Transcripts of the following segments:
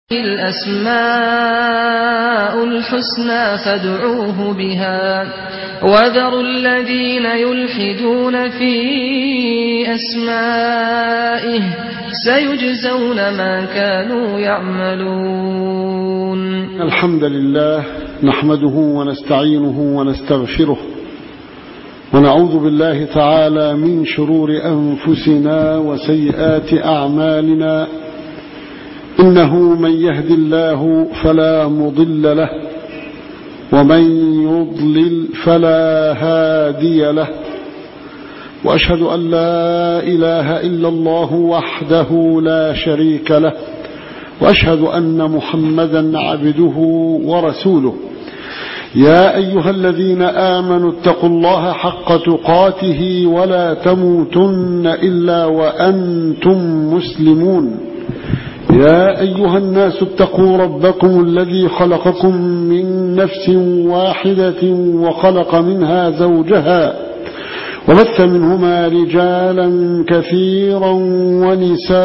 الأسماء الحسنى فادعوه بها وذروا الذين يلحدون في أسمائه سيجزون ما كانوا يعملون. الحمد لله نحمده ونستعينه ونستغفره ونعوذ بالله تعالى من شرور أنفسنا وسيئات أعمالنا. إنه من يهد الله فلا مضل له ومن يضلل فلا هادي له، وأشهد أن لا إله إلا الله وحده لا شريك له، وأشهد أن محمدا عبده ورسوله. يا أيها الذين آمنوا اتقوا الله حق تقاته ولا تموتن إلا وأنتم مسلمون. يا أيها الناس اتقوا ربكم الذي خلقكم من نفس واحدة وخلق منها زوجها وبث منهما رجالا كثيرا ونساء،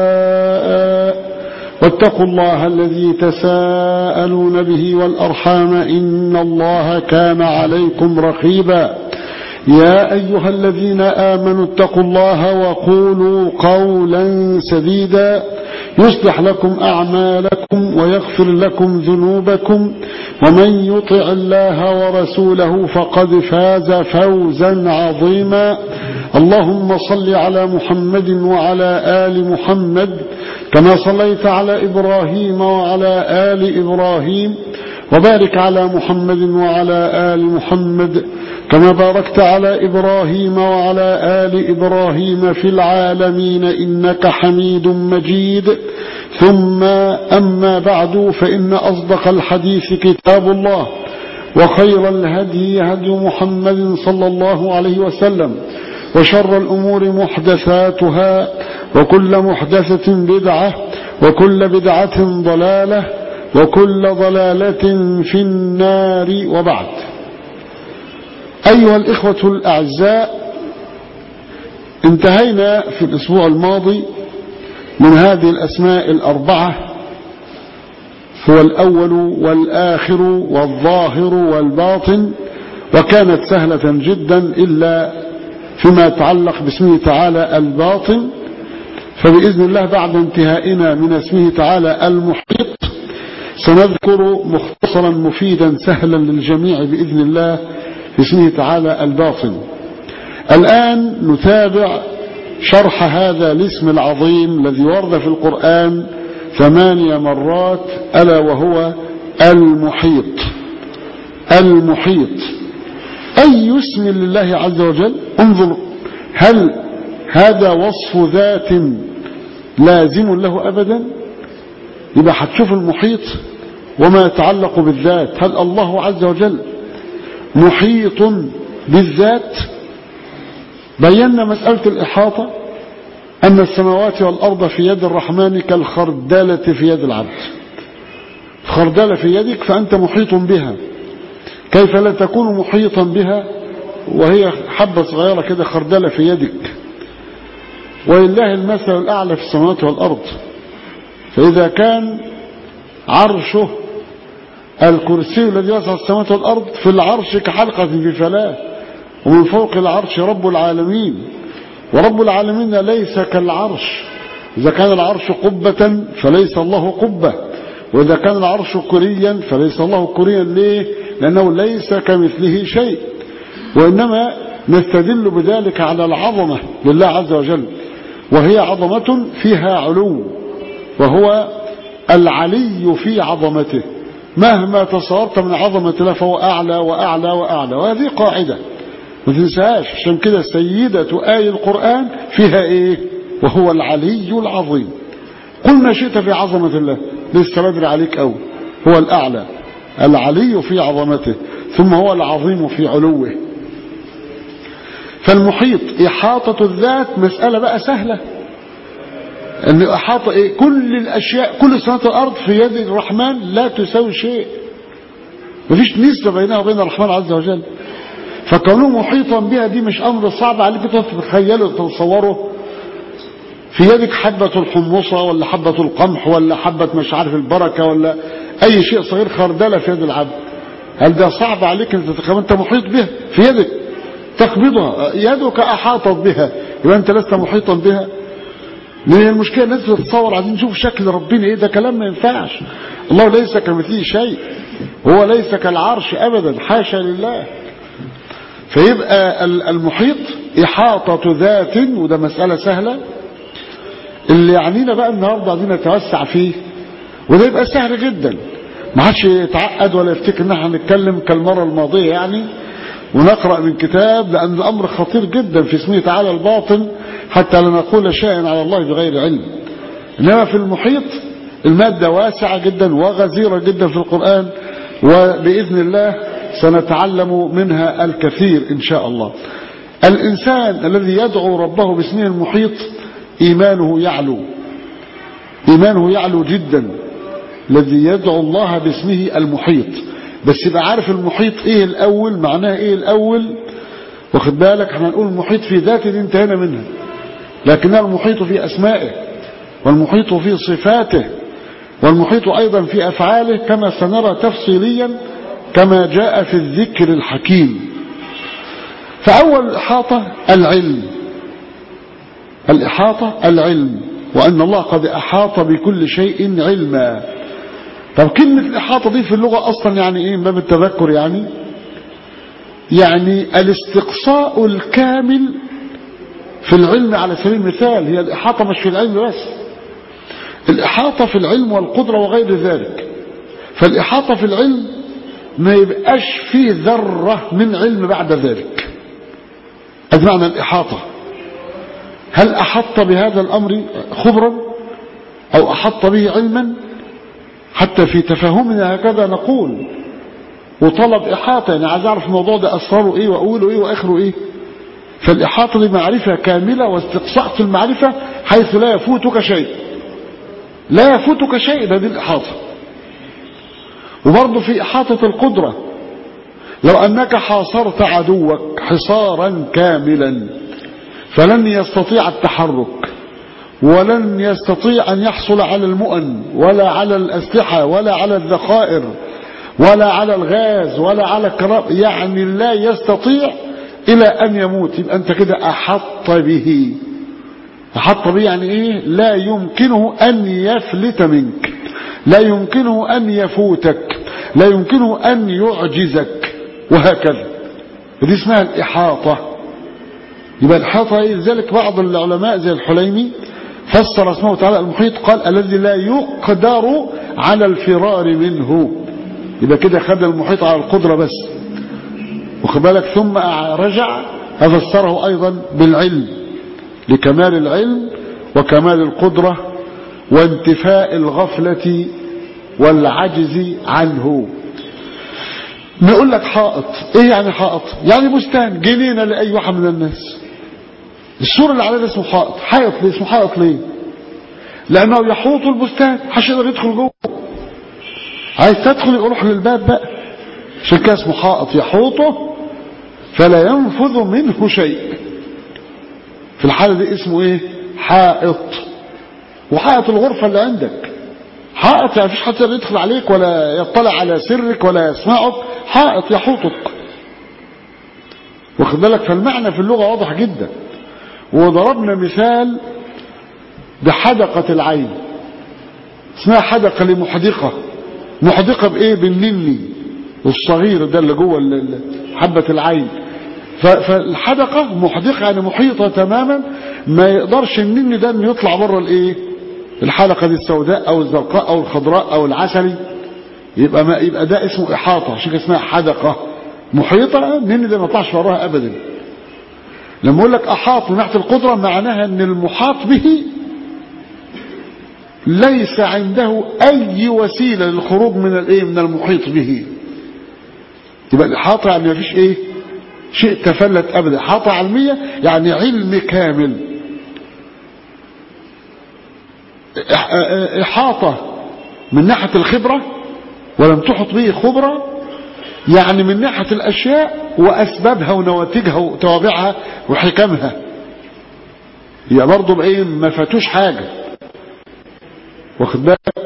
واتقوا الله الذي تساءلون به والأرحام إن الله كان عليكم رقيبا. يا أيها الذين آمنوا اتقوا الله وقولوا قولا سديدا يصلح لكم أعمالكم ويغفر لكم ذنوبكم، ومن يطع الله ورسوله فقد فاز فوزا عظيما. اللهم صل على محمد وعلى آل محمد كما صليت على إبراهيم وعلى آل إبراهيم، وبارك على محمد وعلى آل محمد كما باركت على إبراهيم وعلى آل إبراهيم في العالمين إنك حميد مجيد. ثم أما بعد، فإن أصدق الحديث كتاب الله، وخير الهدي هدي محمد صلى الله عليه وسلم، وشر الأمور محدثاتها، وكل محدثة بدعة، وكل بدعة ضلالة، وكل ضلالة في النار. وبعد، أيها الإخوة الأعزاء، انتهينا في الأسبوع الماضي من هذه الأسماء الأربعة، هو الأول والآخر والظاهر والباطن، وكانت سهلة جدا إلا فيما يتعلق باسمه تعالى الباطن. فبإذن الله بعد انتهائنا من اسمه تعالى المحيط سنذكر مختصرا مفيدا سهلا للجميع بإذن الله في اسمه تعالى الباطن. الآن نتابع شرح هذا الاسم العظيم الذي ورد في القرآن 8 مرات، ألا وهو المحيط. المحيط أي اسم لله عز وجل؟ انظر، هل هذا وصف ذات لازم له أبدا؟ يبقى هتشوف المحيط وما يتعلق بالذات. هل الله عز وجل محيط بالذات؟ بينا مسألة الإحاطة، أن السماوات والأرض في يد الرحمن كالخردلة في يد العبد. خردلة في يدك فأنت محيط بها، كيف لا تكون محيطا بها وهي حبة صغيرة كده خردلة في يدك؟ ولله المثل الأعلى في السماوات والأرض. فإذا كان عرشه الكرسي الذي وسع السماوات والأرض في العرش كحلقة في فلاة، ومن فوق العرش رب العالمين، ورب العالمين ليس كالعرش. إذا كان العرش قبة فليس الله قبة، وإذا كان العرش كريا فليس الله كريا. ليه؟ لأنه ليس كمثله شيء. وإنما نستدل بذلك على العظمة لله عز وجل، وهي عظمة فيها علو، وهو العلي في عظمته. مهما تصورت من عظمة الله فهو أعلى وأعلى وأعلى، وهذه قاعدة ما تنساهاش. عشان كده سيدة آية القرآن فيها إيه؟ وهو العلي العظيم. قل ما شئت في عظمة الله، لسه بدري عليك أو هو الأعلى، العلي في عظمته، ثم هو العظيم في علوه. فالمحيط إحاطة الذات مسألة بقى سهلة، أن إحاطة إيه؟ كل الأشياء، كل سماوات الأرض في يد الرحمن لا تساوي شيء، مفيش نسبة بينها وبين الرحمن عز وجل. فكونه محيطا بها دي مش أمر صعب عليك تتخيله وتتصوره. في يدك حبة الحمصة ولا حبة القمح ولا حبة مش عارف البركة ولا أي شيء صغير، خردلة في يد العبد، هل ده صعب عليك أنت محيط بها في يدك تقبضها، يدك أحاطت بها، يبقى أنت لست محيطا بها. لأن المشكلة الناس بتتصور عايزين نشوف شكل ربنا إيه، ده كلام ما ينفعش. الله ليس كمثله شيء، هو ليس كالعرش أبدا، حاشا لله. فيبقى المحيط إحاطة ذات، وده مسألة سهلة. اللي يعنينا بقى النهاردة عايزين نتوسع فيه، وده يبقى سهل جدا، ما حدش يتعقد ولا يفتكر ان احنا هنتكلم كالمرة الماضية يعني ونقرأ من كتاب، لأن الأمر خطير جدا في اسمه تعالى الباطن، حتى لا نقول شيئا على الله بغير علم. إنما في المحيط المادة واسعة جدا وغزيرة جدا في القرآن، وبإذن الله سنتعلم منها الكثير إن شاء الله. الإنسان الذي يدعو ربه باسمه المحيط إيمانه يعلو جدا، الذي يدعو الله باسمه المحيط. بس يبقى عارف المحيط ايه الاول، معناه ايه الاول، واخد بالك. احنا نقول المحيط في ذاته دي انتهينا منها، لكنها المحيط في اسمائه، والمحيط في صفاته، والمحيط ايضا في افعاله، كما سنرى تفصيليا كما جاء في الذكر الحكيم. فاول الإحاطة العلم، وأن الله قد أحاط بكل شيء علما. طب كلمة الإحاطة دي في اللغة أصلا يعني إيه؟ من باب التذكر يعني الاستقصاء الكامل في العلم. على سبيل المثال هي الإحاطة مش في العلم بس، الإحاطة في العلم والقدرة وغير ذلك. فالإحاطة في العلم ما يبقاش فيه ذرة من علم بعد ذلك، هذا معنى الإحاطة. هل أحط بهذا الأمر خبرا أو أحط به علما؟ حتى في تفاهمنا هكذا نقول، وطلب إحاطة، يعني عايز أعرف الموضوع ده أسراره إيه وأقوله إيه وآخره إيه. فالإحاطة دي معرفة كاملة واستقصاء في المعرفة حيث لا يفوتك شيء، هذه الإحاطة. وبرضه في إحاطة القدرة، لو أنك حاصرت عدوك حصارا كاملا فلن يستطيع التحرك، ولن يستطيع أن يحصل على المؤن ولا على الأسلحة ولا على الذخائر ولا على الغاز ولا على الكهرباء، يعني لا يستطيع إلى أن يموت. يبقى أنت كده أحط به يعني إيه؟ لا يمكنه أن يفلت منك، لا يمكنه أن يفوتك، لا يمكنه أن يعجزك، وهكذا. دي اسمها الإحاطة. يبقى الإحاطة إيه؟ لذلك بعض العلماء زي الحليمي فسر اسمه تعالى المحيط، قال الذي لا يقدر على الفرار منه. يبقى كده خد المحيط على القدرة بس، واخد بالك. ثم رجع فسره أيضا بالعلم، لكمال العلم وكمال القدرة وانتفاء الغفلة والعجز عنه. نقول لك حائط، ايه يعني حائط؟ يعني بستان، جنينة لأي واحد من الناس. السور اللي عليه اسمه حائط. حائط ليه اسمه حائط؟ ليه؟ لأنه يحوط البستان، محدش يقدر يدخل جوه. عايز تدخل يروح للباب بقى، عشان كده اسمه حائط، يحوطه فلا ينفذ منه شيء. في الحالة دي اسمه ايه؟ حائط. وحائط الغرفة اللي عندك حائط، يعني مفيش حد يدخل عليك ولا يطلع على سرك ولا يسمعك، حائط يحوطك، واخد بالك. فالمعنى في اللغة واضح جدا. وضربنا مثال بحدقة العين، اسمها حدقة لمحدقة. محدقة بايه؟ بالنني الصغير ده اللي جوه حبة العين. فالحدقة محدقة يعني محيطة تماما، ما يقدرش النني ده انه يطلع بره الايه؟ الحلقة دي السوداء او الزرقاء او الخضراء او العسلي. يبقى ده اسمه احاطة، عشان اسمها حدقة محيطة، النني ده ما يطلعش وراها ابدا. لما اقول لك احاط من ناحية القدرة، معناها ان المحاط به ليس عنده اي وسيلة للخروج من الايه؟ من المحيط به. يبقى الاحاطة يعني ما فيش ايه؟ شيء تفلت ابدا. احاطة علمية يعني علم كامل. احاطة من ناحية الخبرة، ولم تحط به خبرة، يعني من ناحية الاشياء واسبابها ونواتجها وتوابعها وحكمها. هي برضه بايه ما فاتوش حاجة، واخد بالك،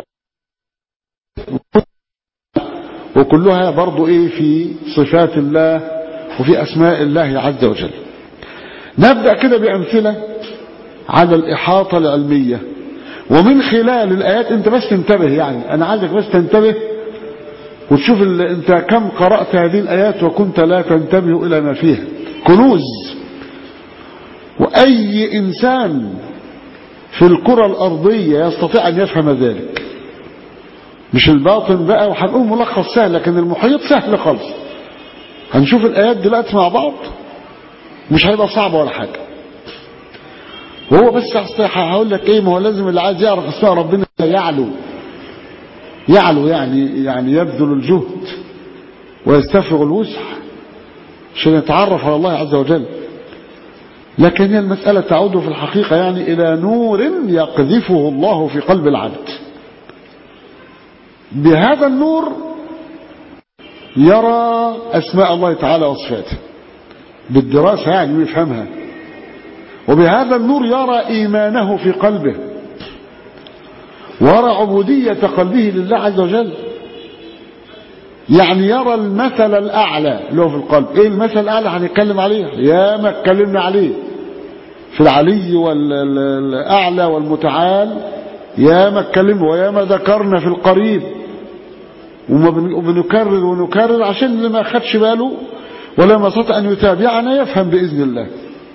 وكلها برضه ايه في صفات الله وفي اسماء الله عز وجل. نبدأ كده بأمثلة على الإحاطة العلمية، ومن خلال الآيات انت بس تنتبه، يعني انا عايزك بس تنتبه وتشوف انت كم قرأت هذه الآيات وكنت لا تنتبه إلى ما فيها، كنوز. وأي إنسان في الكرة الأرضية يستطيع أن يفهم ذلك، مش الباطن بقى. وهنقول ملخص سهل، لكن المحيط سهل خالص. هنشوف الآيات دلوقتي مع بعض، مش هيبقى صعبة ولا حاجة. وهو بس هقول لك ايه، ما هو لازم اللي عايز يعرف اسماء ربنا يعلو يعني يبذل الجهد ويستفرغ الوسع عشان يتعرف على الله عز وجل. لكن هي المسألة تعود في الحقيقة يعني إلى نور يقذفه الله في قلب العبد. بهذا النور يرى أسماء الله تعالى وصفاته بالدراسة يعني ويفهمها، وبهذا النور يرى إيمانه في قلبه، ويرى عبودية قلبه لله عز وجل. يعني يرى المثل الأعلى له في القلب. إيه المثل الأعلى هنتكلم عليه؟ يا ما اتكلمنا عليه في العلي والأعلى والمتعال، يا ما اتكلمنا ويا ما ذكرنا في القريب، وبنكرر ونكرر عشان اللي ما أخدش باله ولا ما استطاع أن يتابعنا يفهم بإذن الله.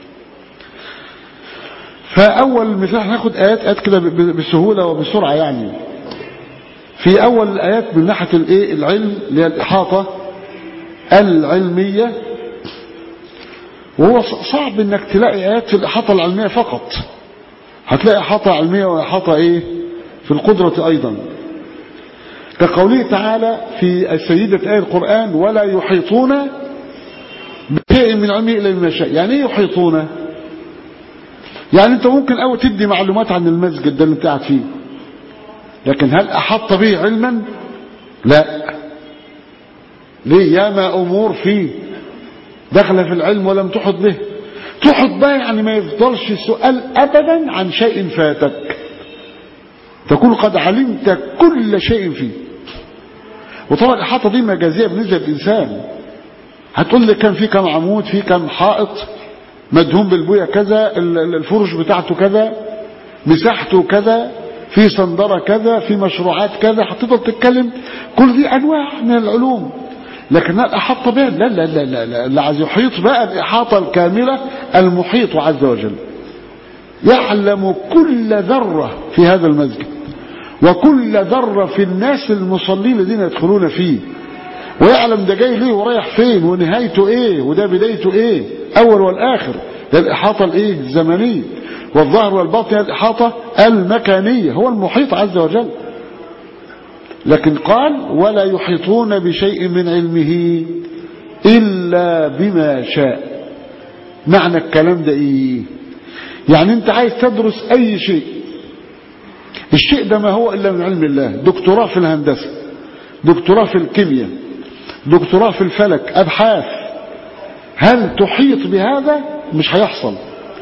فأول مثال هناخد آيات كده بسهولة وبسرعة. يعني في أول الآيات من ناحية العلم اللي هي الإحاطة العلمية، وهو صعب انك تلاقي آيات في الإحاطة العلمية فقط، هتلاقي إحاطة علمية وإحاطة في القدرة أيضا، كقوله تعالى في السيدة آية القرآن: ولا يحيطون بشيء من علمه إلا بما شاء. يعني ايه يحيطون؟ يعني انت ممكن أول تدي معلومات عن المسجد ده اللي انت قاعد فيه، لكن هل أحط به علما؟ لا. ليه؟ ياما أمور فيه دخل في العلم ولم تحط به. تحط به يعني ما يفضلش سؤال أبدا عن شيء فاتك، تكون قد علمت كل شيء فيه. وطبعا الإحاطة دي مجازية بالنسبة للإنسان. هتقول لي كان فيه كم عمود، فيه كم حائط مدهون بالبوية كذا، الفرش بتاعته كذا، مساحته كذا، في صندرة كذا، في مشروعات كذا، هتفضل تتكلم. كل دي أنواع من العلوم، لكن الإحاطة بها لا لا لا لا لا. اللي عايز يحيط بقى الإحاطة الكاملة المحيط عز وجل، يعلم كل ذرة في هذا المسجد وكل ذرة في الناس المصلين الذين يدخلون فيه، ويعلم ده جاي ليه ورايح فين ونهايته ايه وده بدايته ايه، اول والاخر. ده الإحاطة الزمنية، والظاهر والباطن الإحاطة المكانية. هو المحيط عز وجل. لكن قال: ولا يحيطون بشيء من علمه إلا بما شاء. معنى الكلام ده ايه؟ يعني انت عايز تدرس اي شيء، الشيء ده ما هو الا من علم الله. دكتوراه في الهندسة، دكتوراه في الكيمياء، دكتوراه في الفلك، ابحاث، هل تحيط بهذا؟ مش هيحصل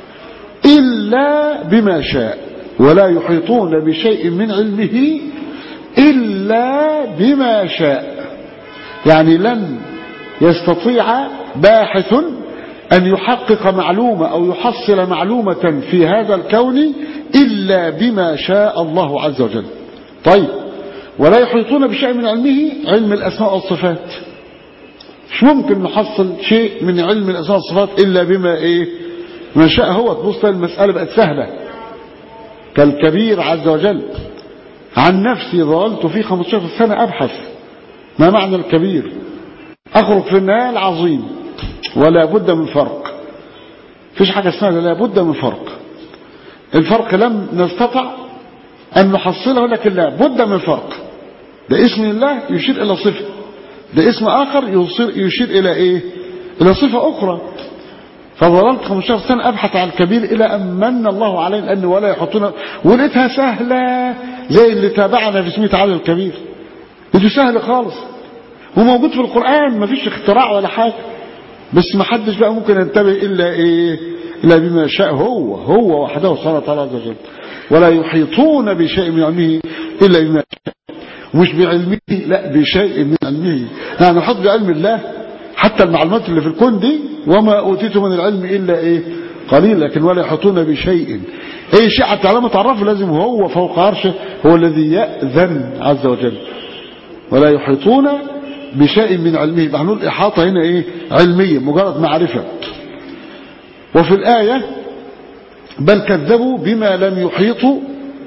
إلا بما شاء. ولا يحيطون بشيء من علمه إلا بما شاء. يعني لن يستطيع باحث أن يحقق معلومة أو يحصل معلومة في هذا الكون إلا بما شاء الله عز وجل. طيب، ولا يحيطون بشيء من علمه، علم الأسماء والصفات. مش ممكن نحصل شيء من علم الأسماء والصفات إلا بما ما شاء هو. تبص المسألة بقت سهلة كالكبير عز وجل. عن نفسي ظللت في 15 سنة أبحث ما معنى الكبير، أخرج في النهاية العظيم. ولا بد من فرق، فيش حاجة اسمها لا بد من فرق. الفرق لم نستطع أن نحصله، لكن لا بد من فرق. ده اسم الله يشير إلى صفة، ده اسم آخر يشير إلى إلى صفة أخرى. فظللت 15 سنة أبحث عن الكبير إلى أن من الله عليه لأن ولا يحطون، ولقيتها سهلة زي اللي تابعنا في اسمه تعالى الكبير. ده سهل خالص وموجود في القرآن، ما فيش اختراع ولا حاجة. بس ما حدش بقى ممكن ينتبه إلا إلا بما شاء هو وحده سبحانه وتعالى عز وجل. ولا يحيطون بشيء من علمه إلا بما شاء. مش بعلمه، لا بشيء من علمه. يعني نحط بعلم الله حتى المعلومات اللي في الكون دي، وما أوتيتم من العلم إلا إيه قليل. لكن ولا يحيطون بشيء، أي شيء حتى علامة تعرفه لازم هو فوق عرشه، هو الذي يأذن عز وجل. ولا يحيطون بشيء من علمه. نحن الإحاطة هنا إيه علمية، مجرد معرفة. وفي الآية بل كذبوا بما لم يحيطوا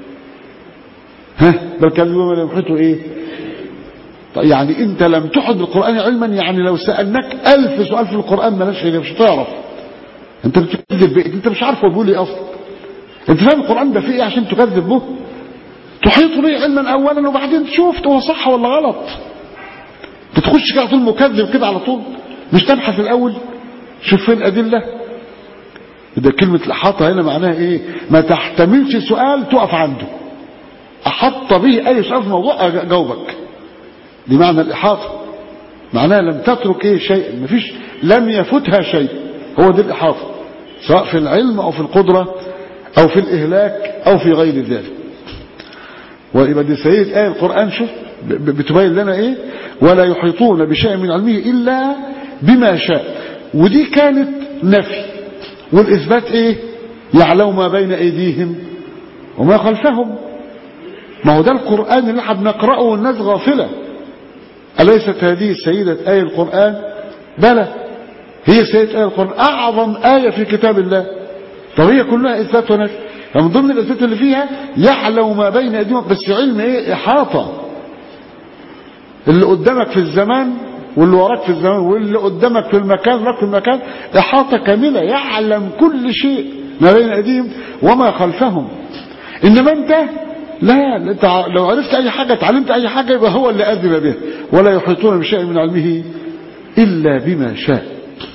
بل كذبوا بما لم يحيطوا إيه. يعني أنت لم تحط بالقرآن علما، يعني لو سألناك 1000 سؤال في القرآن ملاش مش هتعرف. أنت بتكذب بإيه؟ أنت مش عارف هو بيقول إيه أصلا. أنت فاهم القرآن ده فيه إيه عشان تكذب به؟ تحيط به علما أولا، وبعدين تشوف هو صح ولا غلط. تخش كده على طول مكذب كده على طول، مش تبحث الأول شوف فين الأدلة. ده كلمة الإحاطة هنا معناها إيه؟ ما تحتملش سؤال تقف عنده، أحط به أي سؤال في موضوع أجاوبك. دي معنى الإحاطة، معناها لم تترك إيه شيء، مفيش لم يفتها شيء. هو دي الإحاطة، سواء في العلم أو في القدرة أو في الإهلاك أو في غير ذلك. ويبقى دي سيدة آية القرآن شوف بتبين لنا إيه؟ ولا يحيطون بشيء من علمه إلا بما شاء. ودي كانت نفي، والإثبات إيه؟ يعلم ما بين أيديهم وما خلفهم. ما هو ده القرآن اللي احنا بنقرأه والناس غافلة. أليست هذه سيدة آية القرآن؟ بلى، هي سيدة آية القرآن، أعظم آية في كتاب الله. طب هي كلها إثبات ونفي. فمن ضمن الإثبات اللي فيها يعلم ما بين أيديهم، بس علم إيه؟ إحاطة. اللي قدامك في الزمان واللي وراك في الزمان واللي قدامك في المكان وراك في المكان، إحاطة كاملة، يعلم كل شيء ما بين أيديهم وما خلفهم. إنما أنت لا، أنت لو عرفت أي حاجة اتعلمت أي حاجة يبقى هو اللي أذن به. ولا يحيطون بشيء من علمه إلا بما شاء.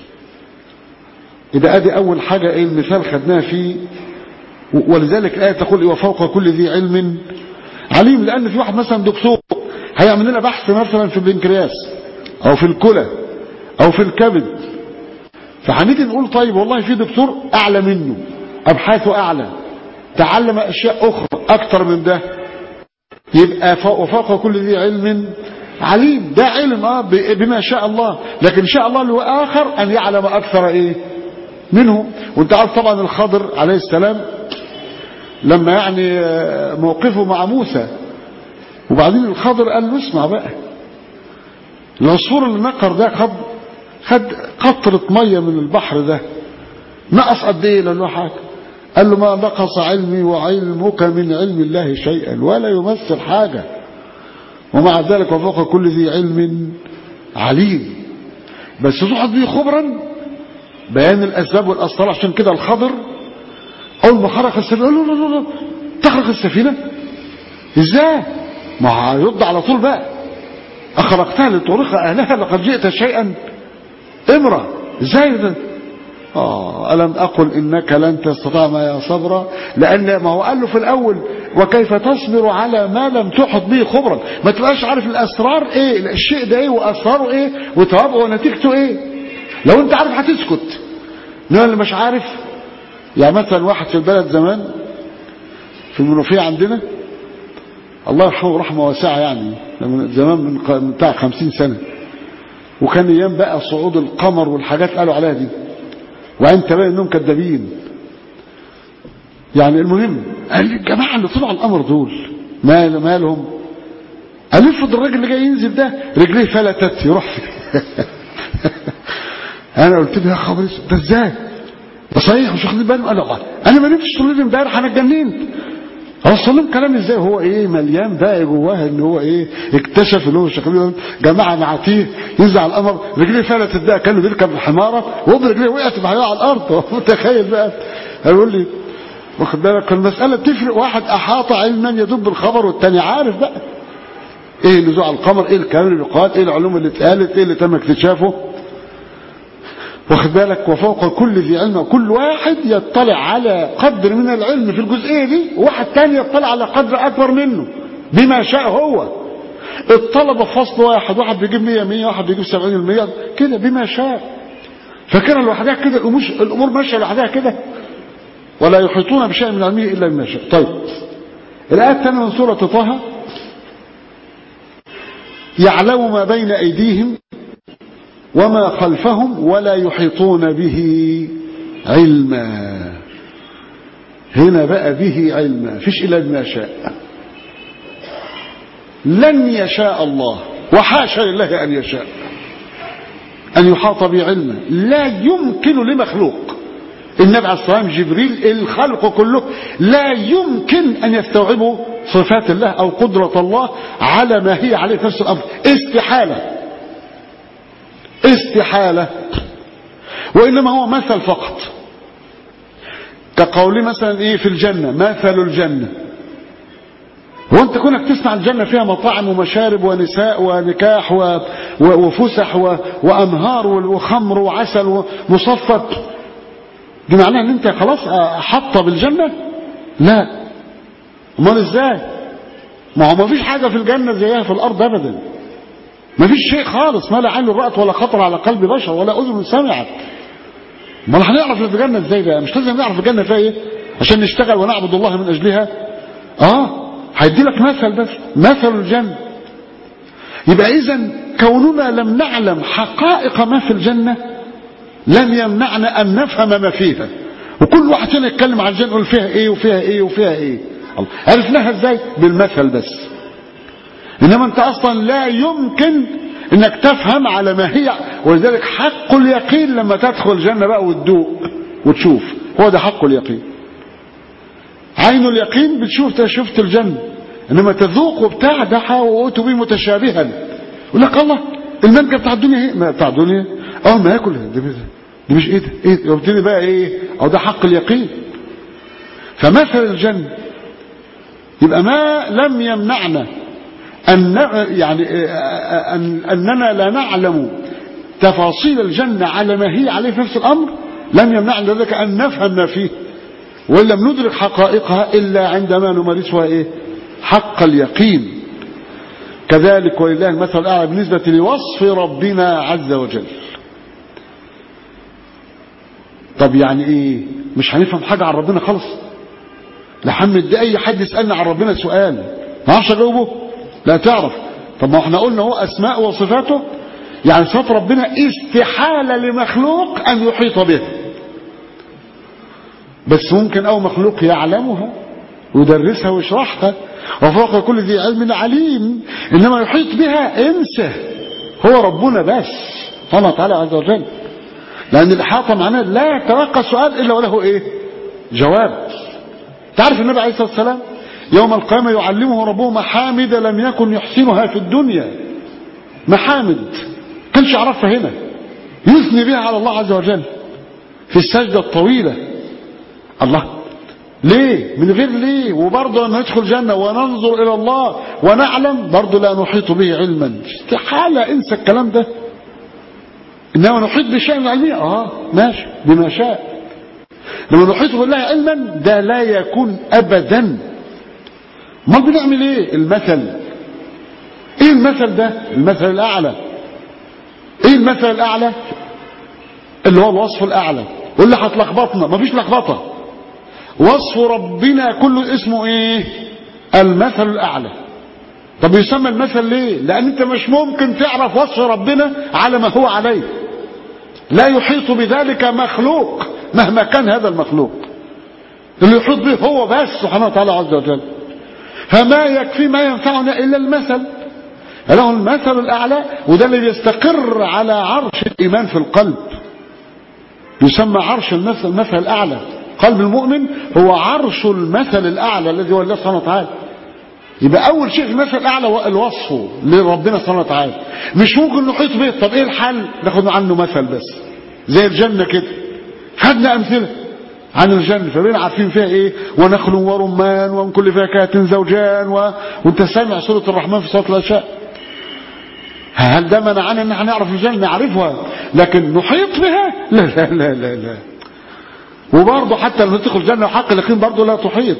إذا أدي أول حاجة إيه المثال خدناه فيه. ولذلك الآية تقول وفوق كل ذي علم عليم. لأن في واحد مثلا دكتور هيعمل لنا بحث مثلا في البنكرياس أو في الكلى أو في الكبد، فهنيجي نقول طيب والله في دكتور أعلى منه، أبحاثه أعلى، تعلم أشياء أخرى أكتر من ده، يبقى وفوق كل ذي علم عليم. ده علم بما شاء الله، لكن شاء الله له آخر أن يعلم أكثر إيه منه. وانت عارف طبعا الخضر عليه السلام لما يعني موقفه مع موسى، وبعدين الخضر قال له اسمع بقى، العصفور اللي نقر ده خد قطرة مية من البحر ده، نقص قد ايه؟ له حاجة. قال له ما نقص علمي وعلمك من علم الله شيئا ولا يمثل حاجة، ومع ذلك وفوق كل ذي علم عليم. بس تقعد به خبرا بيان الأسباب والأسرار. عشان كده الخضر أول ما خرق السفينة قال له لا تخرق السفينة إزاي؟ ما هيرد على طول بقى، أخرقتها لتغرق أهلها لقد جئت شيئا إمرا. إزاي ده؟ ألم أقل إنك لن تستطيع معي صبرا؟ لأن ما هو قال له في الأول وكيف تصبر على ما لم تحط به خبرا. ما تبقاش عارف الأسرار إيه، الشيء ده إيه وأسراره إيه وتوابعه ونتيجته إيه. لو أنت عارف هتسكت. إنما اللي مش عارف، يعني مثلا واحد في البلد زمان في المنوفية عندنا الله يرحمه رحمة واسعة، يعني زمان من بتاع 50 سنة، وكان ايام بقى صعود القمر والحاجات قالوا عليها دي، وانت بقى انهم كذابين. يعني المهم قال لي الجماعة اللي طلعوا القمر دول مالهم؟ قال لي افرض الراجل اللي جاي ينزل ده رجليه فلتت يروح انا قلت له يا خبر ده ازاي؟ ده صحيح مش واخدين بالهم؟ قال له انا ما نمتش طول الليل امبارح انا اتجننت. اوصل لهم كلام ازاي؟ هو ايه مليان بقى جواه ان هو ايه اكتشف ان هو شغال جماعه معاتيه ينزل على القمر رجليه فلتت، ده كانه بيركب الحماره وهو رجليه وقعت معاه على الارض. متخيل بقى؟ هيقول لي واخد بالك المساله بتفرق. واحد احاط علما يدب الخبر والتاني عارف بقى ايه نزوع على القمر، ايه الكلام اللي بيقال، ايه العلوم اللي اتقالت، ايه اللي تم اكتشافه. واخد بالك وفوق كل ذي علم، كل واحد يطلع على قدر من العلم في الجزئيه دي، وواحد تاني يطلع على قدر اكبر منه بما شاء هو. الطلبه في فصل واحد بيجيب 100 واحد بيجيب 70% كده بما شاء. فكده لوحدها كده الامور ماشيه لوحدها كده. ولا يحيطون بشيء من علمه إلا بما شاء. طيب الآية الثانية من سورة طه: يعلم ما بين أيديهم وما خلفهم ولا يحيطون به علما. هنا بقى به علما، فيش إلا بما شاء. لن يشاء الله وحاشا لله أن يشاء أن يحاط به علما. لا يمكن لمخلوق، النبي عليه الصلاة والسلام، جبريل، الخلق كله لا يمكن أن يستوعبوا صفات الله أو قدرة الله على ما هي عليه في نفس الأمر. استحالة، استحالة. وإنما هو مثل فقط، كقول مثلا إيه في الجنة: مثل الجنة. وانت كونك تسمع الجنة فيها مطاعم ومشارب ونساء ونكاح وفسح وأنهار وخمر وعسل ومصفى، دي معناها ان انت خلاص احط بالجنة؟ لا. امال ازاي؟ ما هو ما فيش حاجة في الجنة زيها في الارض ابدا. ما فيش شيء خالص، ما لا عين رأت ولا خطر على قلب بشر ولا اذن سمعت. امال هنعرف الجنة ازاي بقى؟ مش لازم نعرف الجنة فيها ايه عشان نشتغل ونعبد الله من اجلها؟ هيدي لك مثل بس، مثل الجنة. يبقى اذا كوننا لم نعلم حقائق ما في الجنة لم يمنعنا ان نفهم ما فيها. وكل واحد هنا يتكلم عن الجنة يقول فيها ايه وفيها ايه وفيها ايه. عرفناها ازاي؟ بالمثل بس. انما انت اصلا لا يمكن انك تفهم على ما هي. ولذلك حق اليقين لما تدخل الجنة بقى وتدوق وتشوف، هو ده حق اليقين. عين اليقين بتشوف، شفت الجنة، انما تذوق وبتاع ده وأوتوا به متشابها. يقول لك الله المانجا بتاع الدنيا ايه؟ ما بتاع الدنيا اول ما ياكل دي مش ايه ده؟ ايه وابتدي بقى ايه؟ او ده حق اليقين. فمثل الجنة يبقى ما لم يمنعنا أننا لا نعلم تفاصيل الجنة على ما هي عليه في نفس الأمر، لم يمنعنا ذلك أن نفهم ما فيه، ولم ندرك حقائقها إلا عندما نمارسها إيه؟ حق اليقين. كذلك ولله المثل الأعلى بالنسبة لوصف ربنا عز وجل. طب يعني إيه؟ مش هنفهم حاجة عن ربنا خالص؟ لحمد أي حد يسألنا عن ربنا سؤال ما اعرفش اجاوبه؟ لا تعرف. طب ما احنا قلنا هو اسماء وصفاته، يعني صفات ربنا استحالة لمخلوق ان يحيط به، بس ممكن او مخلوق يعلمها ويدرسها ويشرحها، وفوق كل ذي علم عليم. انما يحيط بها انسى، هو ربنا بس سبحانه وتعالى عز وجل. لان الاحاطه معناه لا يتوقع سؤال الا وله ايه؟ جواب. تعرف النبي عليه الصلاة والسلام يوم القيامة يعلمه ربه محامد لم يكن يحسنها في الدنيا. محامد كانش يعرفها هنا، يثني بها على الله عز وجل في السجدة الطويلة. الله ليه؟ من غير ليه؟ وبرضه أن ندخل جنة وننظر إلى الله ونعلم برضه لا نحيط به علما. استحالة، انسى الكلام ده. إنما نحيط بشيء علمي ماشي بما شاء. لما نحيط بالله علما ده لا يكون أبدا. ما بنعمل ايه؟ المثل. ايه المثل ده؟ المثل الأعلى. ايه المثل الأعلى؟ اللي هو الوصف الأعلى. واللي هتلخبطنا ما فيش لخبطة. وصف ربنا كله اسمه ايه؟ المثل الأعلى. طب يسمى المثل ليه؟ لأن انت مش ممكن تعرف وصف ربنا على ما هو عليه. لا يحيط بذلك مخلوق مهما كان هذا المخلوق. اللي يحيط به هو بس سبحانه وتعالى عز وجل. فما يكفي ما ينفعنا إلا المثل. له المثل الأعلى، وده اللي يستقر على عرش الإيمان في القلب، يسمى عرش المثل الأعلى. قلب المؤمن هو عرش المثل الأعلى الذي هو الله سبحانه وتعالى. يبقى أول شيء في المثل الأعلى هو الوصف لربنا سبحانه وتعالى. مش ممكن نحيط به. طب إيه الحل؟ ناخد عنه مثل بس، زي الجنة كده. خدنا أمثلة عن الجنة فبين عارفين فيها ايه؟ ونخل ورمان ومن كل فاكهة زوجان وانت سامع سورة الرحمن في صوت الأشياء. هل ده منعنا ان احنا نعرف الجنة؟ نعرفها، لكن نحيط بها؟ لا لا لا لا لا. وبرضه حتى لما تدخل الجنة وحق اليقين برضه لا تحيط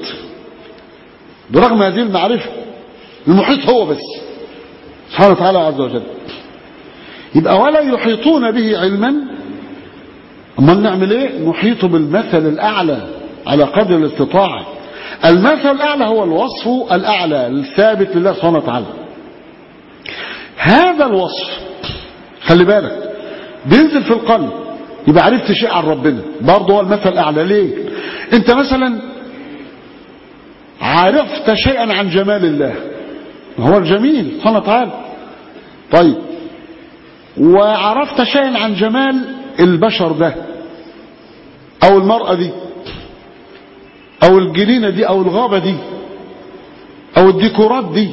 برغم هذه المعرفة. المحيط هو بس سبحانه وتعالى عز وجل. يبقى ولا يحيطون به علما. أما نعمل ايه؟ نحيط بالمثل الأعلى على قدر الاستطاعة. المثل الأعلى هو الوصف الأعلى الثابت لله سبحانه وتعالى. هذا الوصف خلي بالك بينزل في القلب، يبقى عرفت شيء عن ربنا، برضه هو المثل الأعلى. ليه؟ انت مثلا عرفت شيئا عن جمال الله، هو الجميل سبحانه وتعالى. طيب، وعرفت شيئا عن جمال البشر ده او المرأة دي او الجنينة دي او الغابة دي او الديكورات دي،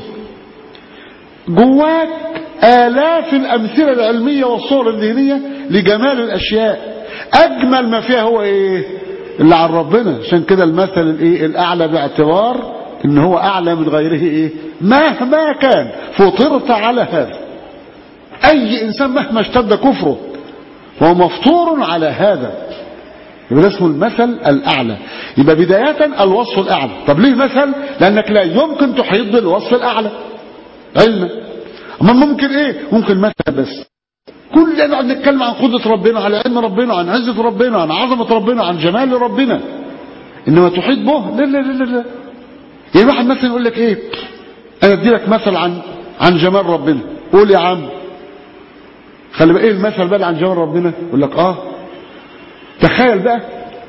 جواك آلاف الأمثلة العلمية والصور الذهنية لجمال الأشياء. أجمل ما فيها هو إيه؟ اللي عن ربنا. عشان كده المثل الإيه؟ الأعلى، باعتبار إن هو أعلى من غيره إيه؟ مهما كان فطرت على هذا. أي إنسان مهما اشتد كفره فهو مفطور على هذا، يبقى اسمه المثل الأعلى. يبقى بداية الوصف الأعلى. طب ليه مثل؟ لأنك لا يمكن تحيط بالوصف الأعلى علما. أما ممكن إيه؟ ممكن مثل بس. كل نقعد نتكلم عن قدرة ربنا، على علم ربنا، عن عزة ربنا، عن عظمة ربنا، عن جمال ربنا، إنما تحيط به لا لا لا لا. يعني واحد مثلا يقول لك إيه؟ أنا أدي لك مثل عن جمال ربنا. قول يا عم. خلي بقى إيه المثل بقى عن جمال ربنا؟ يقول لك تخيل بقى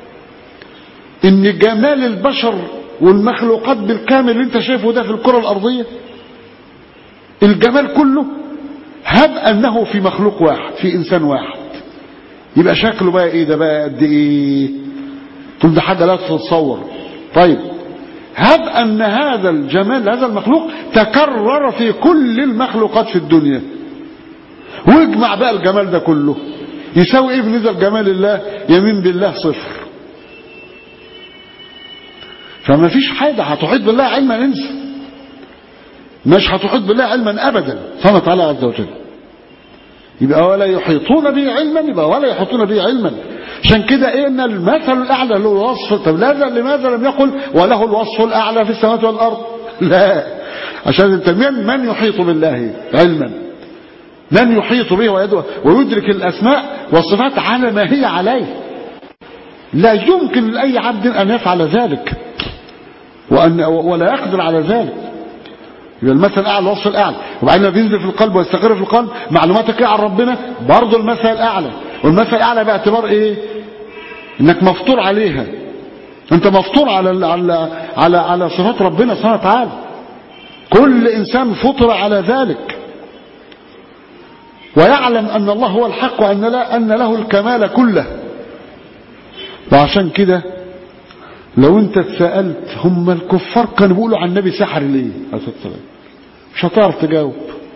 إن جمال البشر والمخلوقات بالكامل اللي أنت شايفه ده في الكرة الأرضية، الجمال كله، هب أنه في مخلوق واحد، في إنسان واحد، يبقى شكله بقى إيه؟ ده بقى قد إيه؟ تقول ده حاجة لا تتصور. طيب، هب أن هذا الجمال هذا المخلوق تكرر في كل المخلوقات في الدنيا، واجمع بقى الجمال ده كله يساوي إيه بالنسبة لجمال الله؟ يمين بالله صفر. فما فيش حاجة هتحيط بالله علما، انسى، مش هتحيط بالله علما أبدا سبحانه وتعالى عز وجل. يبقى ولا يحيطون به علما، يبقى ولا يحيطون به علما. عشان كده إيه؟ إن المثل الأعلى له الوصف. طب لماذا لم يقل وله الوصف الأعلى في السماوات والأرض؟ لا، عشان انت من يحيط بالله علما، من يحيط به ويدرك الأسماء والصفات على ما هي عليه. لا يمكن لأي عبد أن يفعل ذلك ولا يقدر على ذلك. يبقى المثل الأعلى الوصف الأعلى. وبعدين بينزل في القلب ويستقر في القلب معلوماتك عن ربنا، برضه المثل الأعلى. والمثل الأعلى باعتبار إيه؟ إنك مفطور عليها. أنت مفطور على صفات ربنا سبحانه وتعالى. كل إنسان فطر على ذلك ويعلم أن الله هو الحق وأن له الكمال كله. وعشان كده لو انت اتسألت هم الكفار كانوا بيقولوا عن النبي سحر ليه؟ مش هتعرف تجاوب،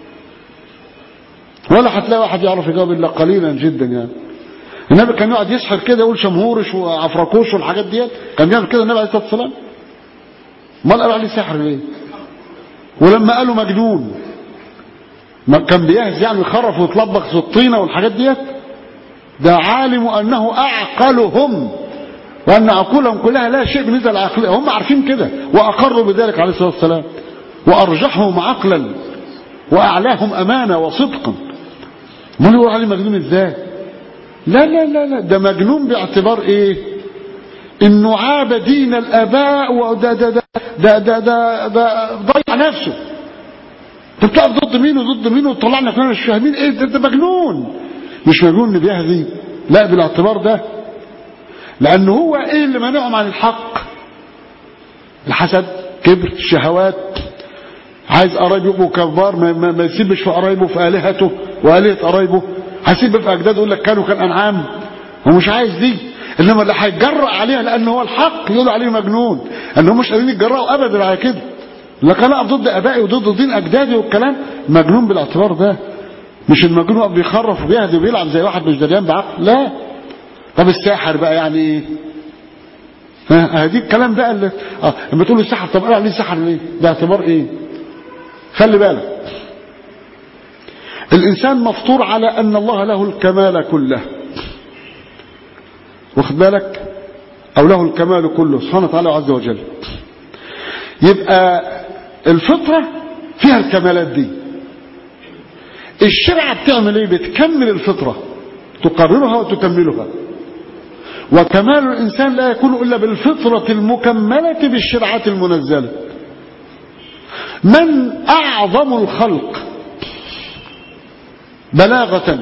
ولا هتلاقي واحد يعرف يجاوب الا قليلا جدا. يعني النبي كان يقعد يسحر كده، يقول شمهورش وعفركوش والحاجات ديت، كان بيعمل كده النبي عليه الصلاه والسلام. امال قالوا عليه سحر ليه؟ ولما قالوا مجنون ما كان بيهز يعني يخرف ويتلبخ في الطينه والحاجات ديت؟ ده عالم انه اعقلهم وأن عقولهم كلها لا شيء بالنسبة للعقل. هم عارفين كده وأقروا بذلك عليه الصلاة والسلام، وأرجحهم عقلا وأعلاهم أمانة وصدقا. ما يقول عليه مجنون إزاي؟ لا لا لا لا، ده مجنون باعتبار إيه؟ إنه عاب دين الآباء، وده ده ده ده ده ده ده ضيع نفسه. أنت بتقف ضد مين وضد مين وتطلعنا كلنا مش فاهمين إيه؟ ده مجنون. مش مجنون اللي بيهذي، لا، بالاعتبار ده. لأنه هو إيه اللي منعهم عن الحق؟ الحسد، كبر، الشهوات، عايز قرايبه يبقوا كبار، ما يسيبش في قرايبه في آلهته وآلهة قرايبه، هيسيب في أجداده يقول لك كانوا أنعام. هو مش عايز دي، إنما اللي هيتجرأ عليها لأنه هو الحق يقولوا عليه مجنون. أنهم مش قادرين يتجرأوا أبدا على كده. لكن أنا ضد أبائي وضد دين أجدادي والكلام، مجنون بالاعتبار ده. مش المجنون بيخرف وبيهدي وبيلعب زي واحد مش دريان بعقل، لا. طب الساحر بقى يعني ايه؟ هدي الكلام ده اللي لما تقول السحر، طب قال عليه سحر ليه؟ باعتبار ايه؟ خلي بالك، الانسان مفطور على ان الله له الكمال كله، واخد بالك؟ او له الكمال كله سبحانه وتعالى عز وجل. يبقى الفطرة فيها الكمالات دي. الشريعة بتعمل ايه؟ بتكمل الفطرة، تقررها وتكملها. وكمال الإنسان لا يكون إلا بالفطرة المكملة بالشرعة المنزلة. من أعظم الخلق بلاغة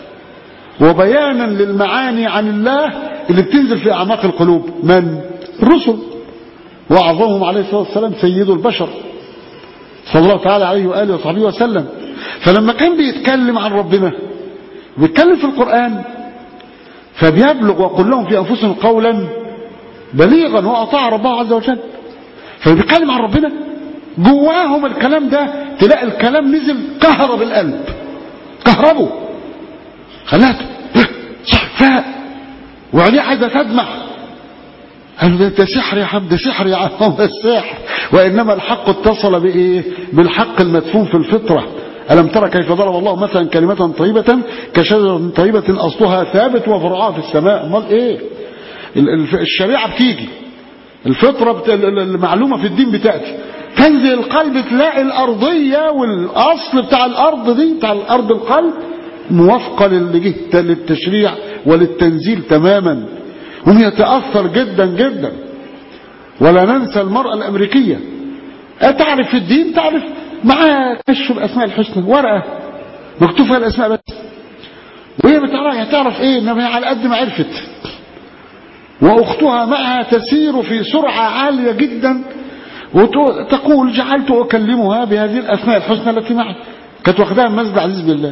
وبيانا للمعاني عن الله اللي بتنزل في أعماق القلوب؟ من؟ الرسل، وأعظمهم عليه الصلاة والسلام سيد البشر صلى الله تعالى عليه وآله وصحبه وسلم. فلما كان بيتكلم عن ربنا بيتكلم في القرآن فبيبلغ وقل لهم في أنفسهم قولا بليغا وأطاع ربه عز وجل. فبيتكلم عن ربنا جواهم الكلام ده، تلاقي الكلام نزل كهرب القلب، كهربه خلاته صحفاء وعليه عايزة تدمع. قالوا ده سحر يا عم، ده سحر يا عم، ده السحر. وإنما الحق اتصل بإيه؟ بالحق المدفون في الفطرة. ألم ترى كيف ضرب الله مثلا كلمة طيبة كشجرة طيبة أصلها ثابت وفرعها في السماء. امال إيه؟ الشريعة بتيجي، الفطرة المعلومة في الدين بتأتي، تنزل القلب تلاقي الأرضية والأصل بتاع الأرض دي، بتاع الأرض القلب موافقة للتشريع وللتنزيل تماما، هم يتأثر جدا جدا. ولا ننسى المرأة الأمريكية، تعرف في الدين، تعرف معها كشف الأسماء الحسنى، ورقة مكتوب فيها الأسماء بس، وهي تعرف إيه؟ إنما هي على قد ما عرفت. وأختها معها تسير في سرعة عالية جدا وتقول جعلت أكلمها بهذه الأسماء الحسنى التي معي. كانت واخداها من مسجد عزيز بالله.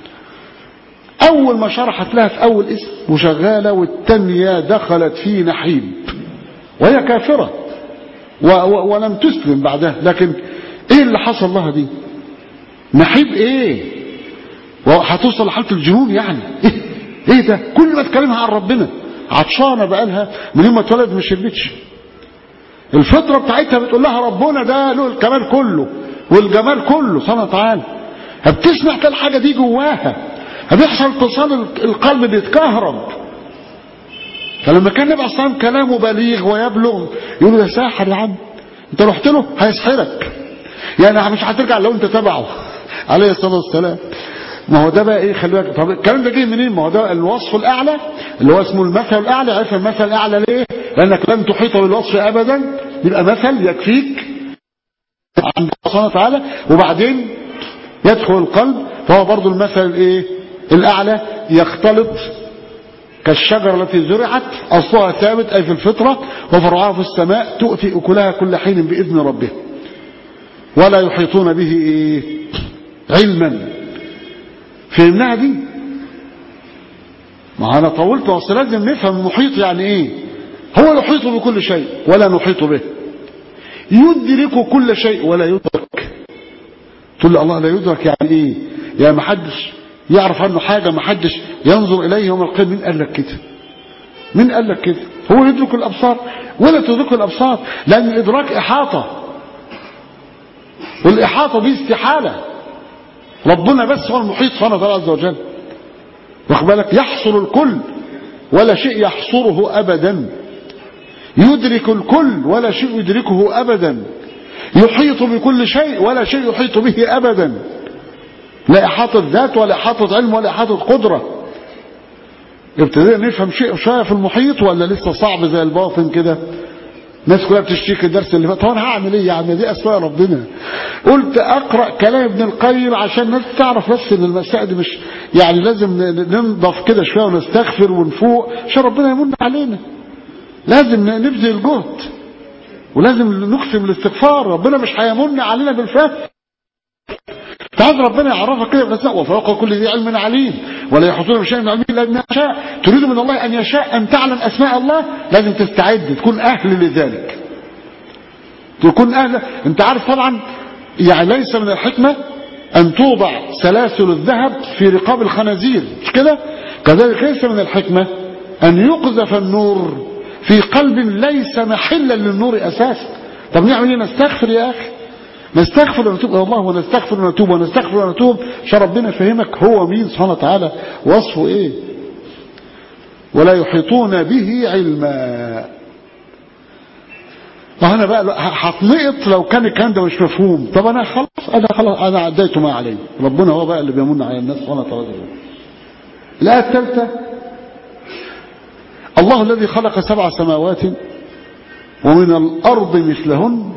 أول ما شرحت لها في أول اسم وشغالة، والتانية دخلت في نحيب وهي كافرة ولم تسلم بعدها. لكن ايه اللي حصل لها دي؟ نحيب ايه؟ وهتوصل لحالة الجنون يعني. ايه ده؟ كل ما تكلمها عن ربنا عطشانة بقالها من يوم ما اتولد ما شربتش. الفطرة بتاعتها بتقول لها ربنا ده له الكمال كله والجمال كله سبحانه وتعالى. بتسمع كل حاجة دي جواها، بيحصل اتصال القلب بيتكهرب. فلما كان النبي عليه الصلاة والسلام كلامه بليغ ويبلغ، يقول ده ساحر يا عم، انت رحت له هيسحرك، يعني مش هترجع لو انت تبعه عليه الصلاة والسلام. ما هو ده بقى ايه؟ خلي بالك. طب الكلام ده جاي منين؟ ما هو ده الوصف الاعلى اللي هو اسمه المثل الاعلى. عارف المثل الاعلى ليه؟ لانك لن تحيط بالوصف ابدا، يبقى مثل يكفيك عند الله سبحانه وتعالى. وبعدين يدخل القلب، فهو برضو المثل الايه الاعلى، يختلط كالشجرة التي زرعت اصلها ثابت اي في الفطرة وفرعها في السماء تؤتي اكلها كل حين باذن ربه ولا يحيطون به ايه علما. فهمناها دي؟ ما انا طولت، اصل لازم نفهم المحيط يعني ايه. هو يحيط بكل شيء ولا نحيط به، يدرك كل شيء ولا يدرك. تقول لي الله لا يدرك يعني ايه؟ يعني ما حدش يعرف عنه حاجة، ما حدش ينظر اليه يوم القيامة. مين قال لك كده؟ مين قال لك كده؟ هو يدرك الابصار ولا تدرك الابصار؟ لان الادراك احاطة، والاحاطة دي استحالة. ربنا بس هو المحيط سبحانه وتعالى عز وجل، واخد بالك؟ يحصر الكل ولا شيء يحصره ابدا، يدرك الكل ولا شيء يدركه ابدا، يحيط بكل شيء ولا شيء يحيط به ابدا. لا احاطة ذات ولا احاطة علم ولا احاطة قدرة. ابتدينا نفهم شيء شوية في المحيط ولا لسه صعب زي الباطن كده؟ الناس كلها بتشتكي الدرس اللي فات. طب انا هعمل ايه يا عم؟ دي اسماء ربنا. قلت اقرا كلام ابن القيم عشان الناس تعرف بس ان المسائل دي مش يعني لازم ننضف كده شويه ونستغفر ونفوق عشان ربنا يمن علينا. لازم نبذل جهد ولازم نقسم الاستغفار. ربنا مش هيمن علينا بالفات. تعالى ربنا يعرفك كده بالاسماء وفوق كل ذي علم عليم ولا يحصون بشيء من علمه الا بما شاء. تريد من الله ان يشاء ان تعلم اسماء الله، لازم تستعد تكون اهل لذلك، تكون اهل. انت عارف طبعا يعني ليس من الحكمة ان توضع سلاسل الذهب في رقاب الخنازير، مش كده؟ كذلك ليس من الحكمة ان يقذف النور في قلب ليس محلا للنور اساسا. طب نعمل ايه؟ نستغفر يا اخي، نستغفر ونتوب الى الله، ونستغفر ونتوب ونستغفر ونتوب عشان ربنا يفهمك هو مين سبحانه وتعالى، وصفه ايه. ولا يحيطون به علما. وهنا بقى هتنقط لو كان الكلام ده مش مفهوم. طب انا خلاص انا عديت ما علي. ربنا هو بقى اللي بيمن على الناس سبحانه وتعالى. الآية الثالثة الله الذي خلق 7 سماوات ومن الأرض مثلهن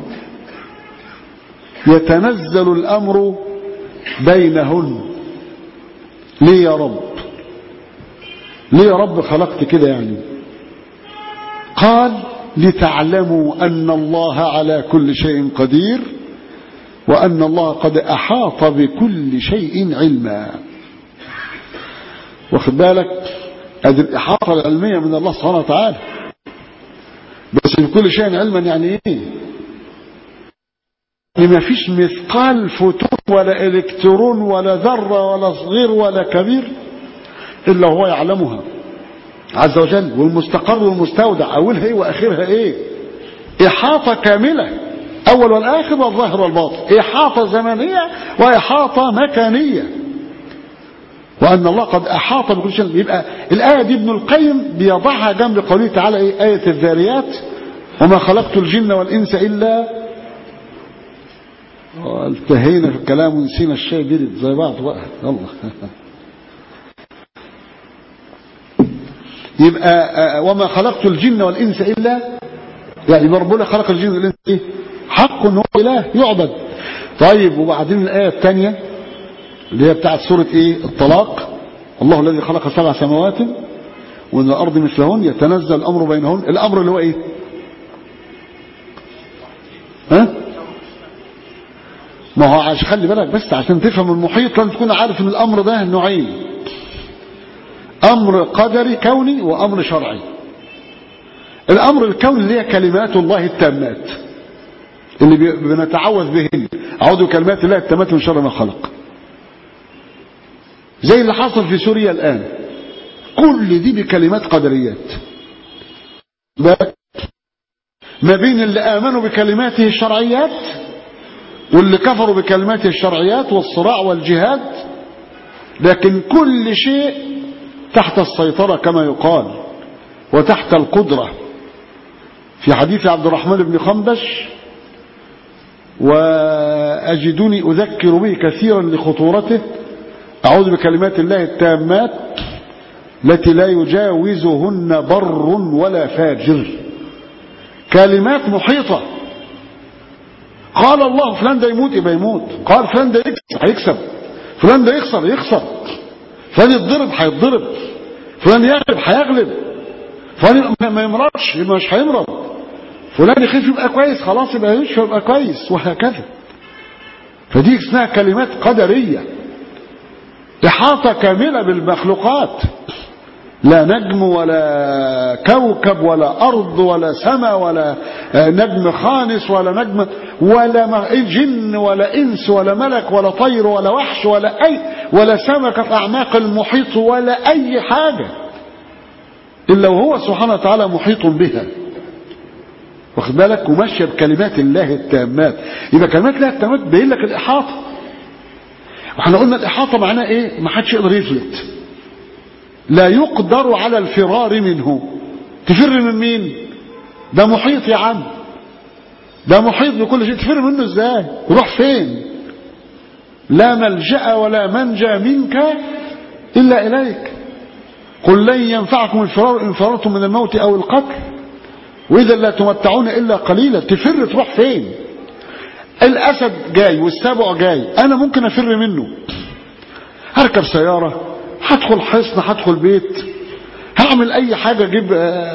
يتنزل الأمر بينهن. ليه يا رب؟ ليه يا رب خلقت كده يعني؟ قال لتعلموا أن الله على كل شيء قدير وأن الله قد أحاط بكل شيء علما. واخد بالك؟ هذه الإحاطة العلمية من الله سبحانه وتعالى. بس بكل شيء علما يعني ايه؟ ما فيش مثقال فوتون ولا إلكترون ولا ذرة ولا صغير ولا كبير إلا هو يعلمها عز وجل، والمستقر والمستودع أولها إيه وآخرها إيه. إحاطة كاملة، أول والآخر والظاهر والباطن، إحاطة زمنية وإحاطة مكانية. وأن الله قد أحاط بكل شيء. يبقى الآية دي ابن القيم بيضعها جنب قوله تعالى إيه؟ آية الذاريات وما خلقت الجن والإنس إلا. التهينا في الكلام ونسينا الشيء برد زي بعض بقى. يلا يبقى وما خلقت الجن والإنس إلا، يعني ربنا خلق الجن والإنس إيه؟ حق إن هو إله يعبد. طيب وبعدين الآية الثانية اللي هي بتاعت سورة إيه؟ الطلاق، الله الذي خلق 7 سماوات ومن الأرض مثلهن يتنزل الأمر بينهن. الأمر اللي هو إيه؟ ها؟ ما هو عشان خلي بالك بس عشان تفهم المحيط لازم تكون عارف ان الامر ده نوعين: امر قدري كوني وامر شرعي. الامر الكوني اللي هي كلمات الله التامات اللي بنتعوذ بهن، اعوذ بكلمات الله التامات من شر ما خلق، زي اللي حصل في سوريا الان. كل دي بكلمات قدريات ما بين اللي امنوا بكلماته الشرعيات واللي كفروا بكلماته الشرعيات والصراع والجهاد. لكن كل شيء تحت السيطرة كما يقال وتحت القدرة. في حديث عبد الرحمن بن خنبش: وأجدني أذكر به كثيرا لخطورته، أعوذ بكلمات الله التامات التي لا يجاوزهن بر ولا فاجر. كلمات محيطة. قال الله فلان ده يموت يبقى يموت، قال فلان ده يكسب هيكسب، فلان ده يخسر يخسر، فلان يتضرب هيتضرب، فلان يغلب هيغلب، فلان ما يمرضش يبقى مش هيمرض، فلان يخف يبقى كويس خلاص يبقى يشفى يبقى كويس، وهكذا. فدي اسمها كلمات قدرية، إحاطة كاملة بالمخلوقات. لا نجم ولا كوكب ولا أرض ولا سماء ولا نجم خانس ولا نجم ولا جن ولا إنس ولا ملك ولا طير ولا وحش ولا سمكة أعماق المحيط ولا أي حاجة إلا وهو سبحانه وتعالى محيط بها. واخد بالك؟ وماشية بكلمات الله التامات. يبقى كلمات الله التامات بيقول لك الإحاطة. واحنا قلنا الإحاطة معناه إيه؟ ما حدش يقدر يفلت، لا يقدر على الفرار منه. تفر من مين؟ ده محيط يا عم، ده محيط بكل شيء. تفر منه ازاي؟ روح فين؟ لا ملجأ ولا منجا منك إلا إليك. قل لن ينفعكم الفرار إن فررتم من الموت أو القتل وإذا لا تمتعون إلا قليلا. تفر تروح فين؟ الأسد جاي والسبع جاي، أنا ممكن أفر منه. هركب سيارة، هدخل حصن، هدخل بيت، هعمل اي حاجة، اجيب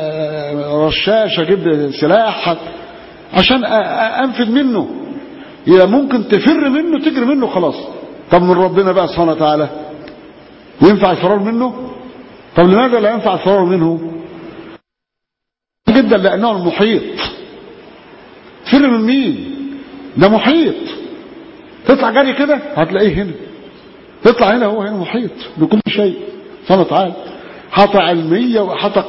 رشاش، اجيب سلاح عشان انفذ منه. يا ممكن تفر منه تجري منه خلاص. طب من ربنا بقى سبحانه وتعالى ينفع الفرار منه؟ طب لماذا لا ينفع الفرار منه؟ جدا لانه المحيط. فر من مين؟ ده محيط. تطلع جري كده هتلاقيه هنا، تطلع هنا، هو هنا محيط بكل شيء سبحانه وتعالى. إحاطة علمية وإحاطة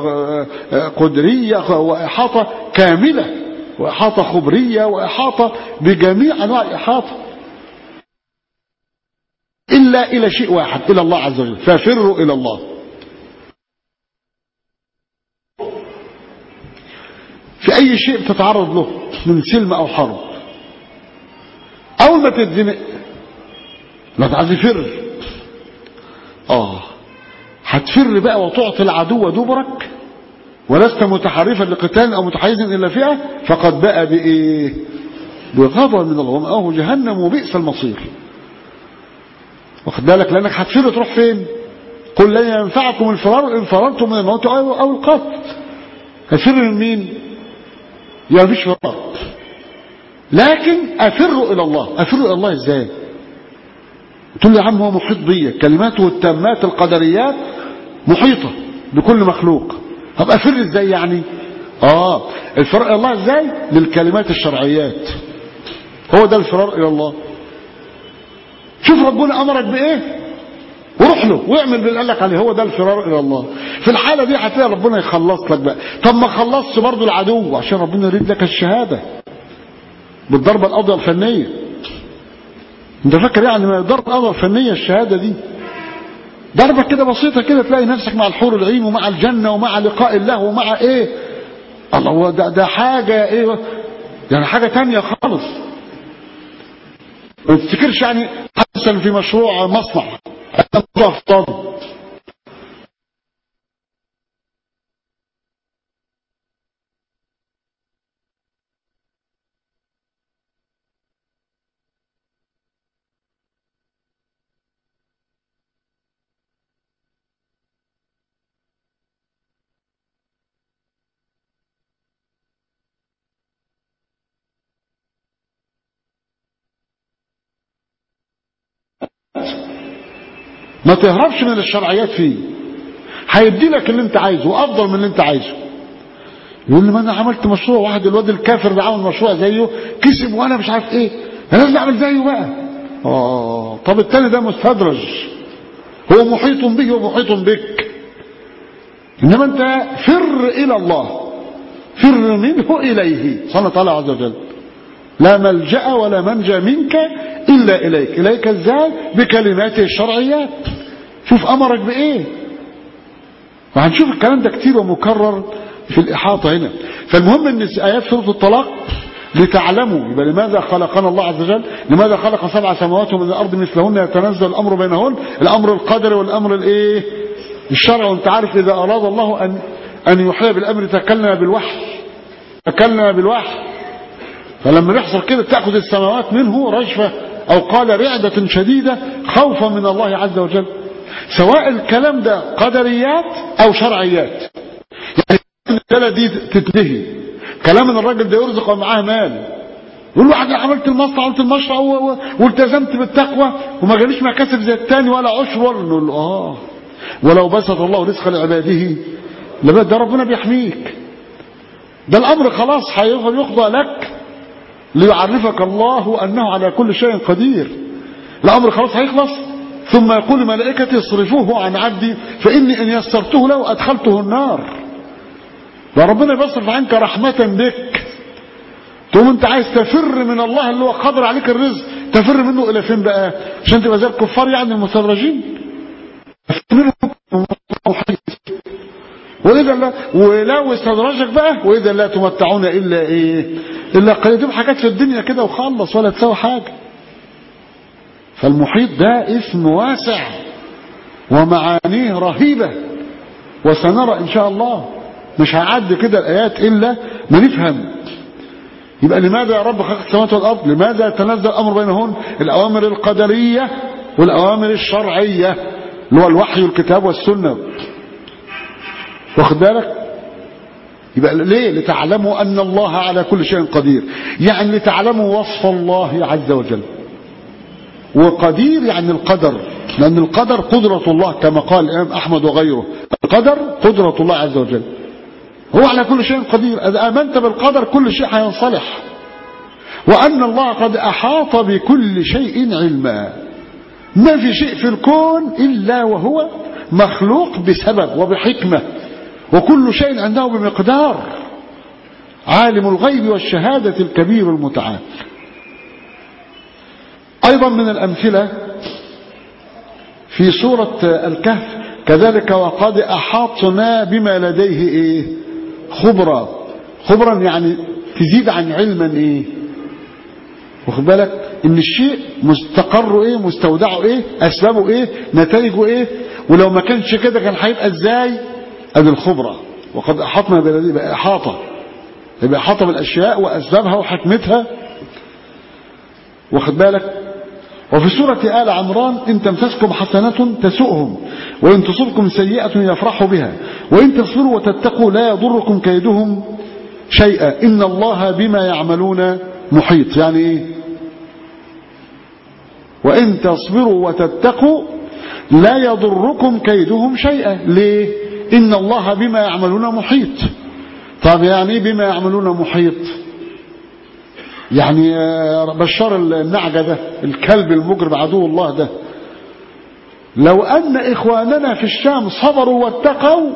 قدرية وإحاطة كاملة وإحاطة خبرية وإحاطة بجميع أنواع الإحاطة، إلا إلى شيء واحد، إلى الله عز وجل. ففروا إلى الله. في أي شيء تتعرض له من سلم أو حرب، أول ما تتزنق لا تعرف تفر. هتفر بقى وتعطي العدو دبرك ولست متحرفا لقتال أو متحيزا إلى فئة فقد باء بإيه؟ بغضب من الله ومأواه جهنم وبئس المصير. واخد بالك؟ لأنك هتفر تروح فين؟ قل لن ينفعكم الفرار إن فررتم من الموت أو القتل. هتفر من مين؟ يعني مفيش فرار، لكن أفر إلى الله. أفر إلى الله إزاي؟ تقول لي يا عم هو محيط بيا، كلماته التامات القدريات محيطة بكل مخلوق، هبقى أفر إزاي يعني؟ الفرار إلى الله إزاي؟ للكلمات الشرعيات، هو ده الفرار إلى الله. شوف ربنا أمرك بإيه وروح له واعمل باللي قال لك عليه، هو ده الفرار إلى الله. في الحالة دي هتلاقي ربنا يخلص لك بقى. طب ما خلصش برضه العدو عشان ربنا يريد لك الشهادة بالضربة القضية الفنية. انت فاكر يعني ما ضربة القضية الفنية الشهادة دي ضربة كده بسيطة كده تلاقي نفسك مع الحور العين ومع الجنة ومع لقاء الله ومع ايه الله، ده حاجة ايه يعني، حاجة تانية خالص. ما تفتكرش يعني حسن في مشروع مصنع مشروع افتاضي. ما تهربش من الشرعيات فيه، هيدي لك اللي انت عايزه وافضل من اللي انت عايزه. يقول لي ما انا عملت مشروع، واحد الواد الكافر ده عمل مشروع زيه كسب وانا مش عارف ايه، انا لازم اعمل زيه بقى. طب التاني ده مستدرج، هو محيط به ومحيط بك. انما انت فر الى الله، فر منه اليه سبحانه وتعالى عز وجل. لا ملجأ ولا منجا منك الا اليك. اليك ازاي؟ بكلماته الشرعيات. شوف امرك بايه، وهنشوف الكلام ده كتير ومكرر في الإحاطة هنا. فالمهم ان آيات سورة الطلاق لتعلموا يبقى لماذا خلقنا الله عز وجل، لماذا خلق 7 سماوات ومن الأرض مثلهن يتنزل الأمر بينهن، الأمر القدري والأمر الايه الشرعي. وانت عارف إذا أراد الله أن يحيي بالأمر تكلم بالوحي، تكلم بالوحي. فلما يحصل كده تأخذ السماوات منه رجفة أو قال رعدة شديدة خوفا من الله عز وجل، سواء الكلام ده قدريات أو شرعيات. يعني الرجالة دي تتلهي كلام ان الراجل ده يرزق ومعاه مال، يقول له انا عملت المصنع عملت المشروع والتزمت بالتقوى وما جاليش مكاسب زي الثاني ولا عشر، ولا نقول له ولو بسط الله رزق لعباده لبقى ده ربنا بيحميك. ده الامر خلاص هيخضع لك ليعرفك الله انه على كل شيء قدير. الامر خلاص هيخلص، ثم يقول ملائكتي اصرفوه عن عبدي فاني ان يسرته له ادخلته النار. ده ربنا بيصرف عنك رحمة بك، تقوم انت عايز تفر من الله اللي هو قادر عليك الرزق، تفر منه الى فين بقى؟ عشان تبقى زي الكفار يعني المتدرجين. واذا لا ولو استدرجك بقى واذا لا تمتعون الا ايه الا قليل. دي حاجات في الدنيا كده وخلص ولا تساوي حاجه. فالمحيط ده اسم واسع ومعانيه رهيبه، وسنرى ان شاء الله. مش هعدي كده الآيات إلا ما نفهم. يبقى لماذا يا رب خلق السماوات والأرض؟ لماذا يتنزل الأمر بينهن؟ الأوامر القدرية والأوامر الشرعية اللي هو الوحي والكتاب والسنة. واخد بالك؟ يبقى ليه؟ لتعلموا أن الله على كل شيء قدير، يعني لتعلموا وصف الله عز وجل. وقدير يعني القدر، لأن القدر قدرة الله كما قال الإمام أحمد وغيره، القدر قدرة الله عز وجل، هو على كل شيء قدير. إذا آمنت بالقدر كل شيء هينصلح، وأن الله قد أحاط بكل شيء علما. ما في شيء في الكون إلا وهو مخلوق بسبب وبحكمة، وكل شيء عنده بمقدار. عالم الغيب والشهادة الكبير المتعال. أيضا من الأمثلة في سورة الكهف كذلك وقد أحاطنا بما لديه إيه خبرا. خبرا يعني تزيد عن علما إيه، واخد بالك إن الشيء مستقره إيه مستودعه إيه أسبابه إيه نتائجه إيه، ولو ما كانش كده كان هيبقى إزاي. أدي الخبرة وقد أحطنا بلدي، يبقى إحاطة، يبقى إحاطة بالأشياء وأسبابها وحكمتها، واخد بالك. وفي سورة آل عمران إن تمسسكم حسنة تسؤهم وإن تصبكم سيئة يفرحوا بها وإن تصبروا وتتقوا لا يضركم كيدهم شيئا إن الله بما يعملون محيط. يعني إيه؟ وإن تصبروا وتتقوا لا يضركم كيدهم شيئا. ليه؟ إن الله بما يعملون محيط. طب يعني بما يعملون محيط؟ يعني بشار النعجة ده، الكلب المجرم عدو الله ده، لو أن إخواننا في الشام صبروا واتقوا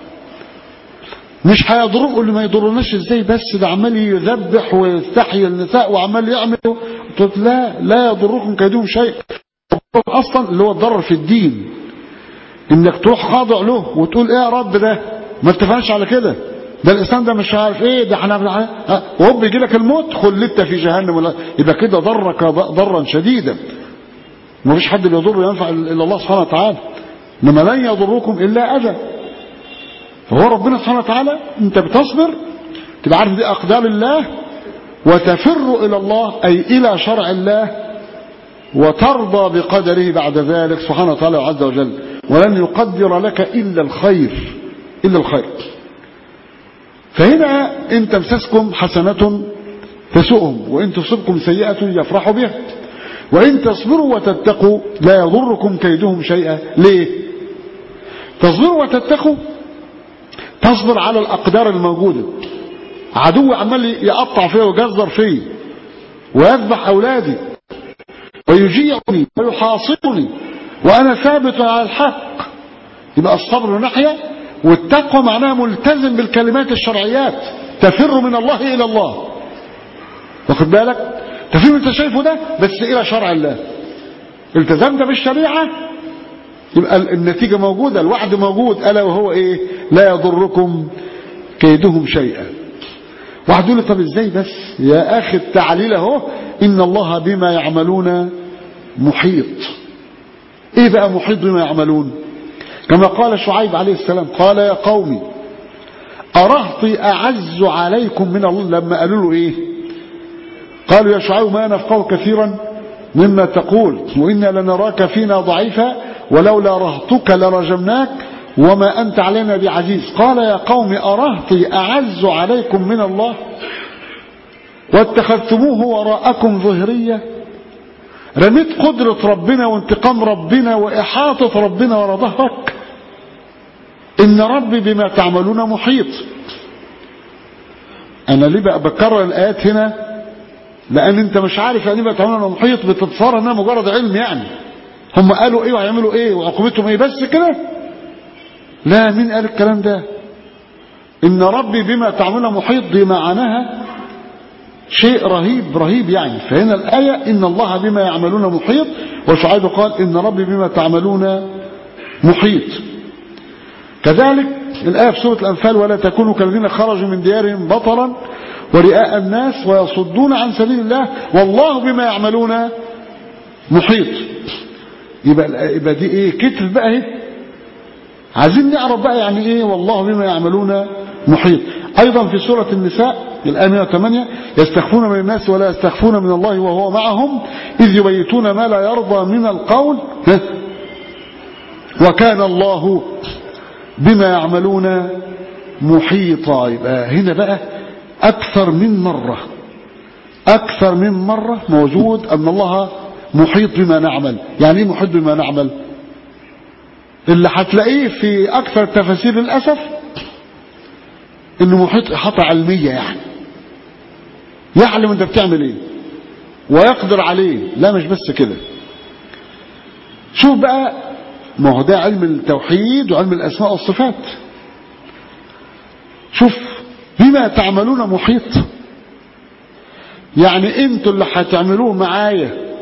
مش هيضرهم. قول لي ما يضروناش ازاي؟ بس ده عمال يذبح ويستحيي النساء وعمال يعمل. قلت لا يضركم كيدهم شيء. اصلا اللي هو الضرر في الدين انك تروح خاضع له وتقول ايه يا رب ده ما اتفقناش على كده، ده الاسلام ده مش عارف ايه، ده احنا وهو يجي لك الموت خلدت في جهنم، ولا يبقى كده ضرك ضرا شديدا. ما فيش حد بيضر ينفع الا الله سبحانه وتعالى، انما لن يضركم الا اذى. فهو ربنا سبحانه وتعالى انت بتصبر تبقى عارف دي اقدار الله وتفر الى الله اي الى شرع الله وترضى بقدره بعد ذلك سبحانه وتعالى عز وجل، ولن يقدر لك الا الخير الا الخير. فهنا ان تمسسكم حسنة تسؤهم وان تصبكم سيئة يفرحوا بها وان تصبروا وتتقوا لا يضركم كيدهم شيئا. ليه؟ تصبروا وتتقوا، تصبر على الأقدار الموجودة. عدو عمال يقطع فيه ويجزر فيه ويذبح أولادي ويجيعني ويحاصرني وأنا ثابت على الحق، يبقى الصبر ناحية، والتقوى معناها ملتزم بالكلمات الشرعيات، تفر من الله إلى الله، واخد بالك؟ تفر انت شايفه ده بس إلى شرع الله. التزمت بالشريعة يبقى النتيجة موجودة، الوعد موجود، ألا وهو إيه؟ لا يضركم كيدهم شيئا. واحد يقول لي طب إزاي بس يا أخي؟ التعليل اهو إن الله بما يعملون محيط. إيه بقى محيط بما يعملون؟ كما قال شعيب عليه السلام قال يا قومي أرهطي أعز عليكم من الله. لما قالوا له إيه؟ قالوا يا شعيب ما نفقه كثيرا مما تقول وإنا لنراك فينا ضعيفا ولولا رهطك لرجمناك وما أنت علينا بعزيز. قال يا قوم أرهطي أعز عليكم من الله واتخذتموه وراءكم ظهريا. رميت قدرة ربنا وانتقام ربنا وإحاطة ربنا وراء ظهرك. إن ربي بما تعملون محيط. أنا ليه بقى بكرر الآيات هنا؟ لأن أنت مش عارف يعني بقى تعملون محيط، بتتصار أنها مجرد علم. يعني هم قالوا ايه وهيعملوا ايه وعقوبتهم ايه بس كده؟ لا، مين قال الكلام ده؟ ان ربي بما تعملون محيط دي معناها شيء رهيب رهيب يعني. فهنا الآية ان الله بما يعملون محيط، وشعيب قال ان ربي بما تعملون محيط. كذلك الآية في سورة الأنفال ولا تكونوا كالذين خرجوا من ديارهم بطرا ورئاء الناس ويصدون عن سبيل الله والله بما يعملون محيط. يبقى دي ايه؟ كتف بقى اهي. عايزين نعرف بقى يعني ايه والله بما يعملون محيط. ايضا في سورة النساء الآية 108 يستخفون من الناس ولا يستخفون من الله وهو معهم إذ يبيتون ما لا يرضى من القول وكان الله بما يعملون محيطا. يبقى هنا بقى أكثر من مرة موجود أن الله محيط بما نعمل. يعني ايه محيط بما نعمل؟ اللي هتلاقيه في اكثر التفاسير للاسف انه محيط احاطه علميه، يعني يعلم انت بتعمل ايه ويقدر عليه. لا مش بس كده. شوف بقى، ما هو ده علم التوحيد وعلم الاسماء والصفات. شوف بما تعملون محيط، يعني انتوا اللي هتعملوه معايا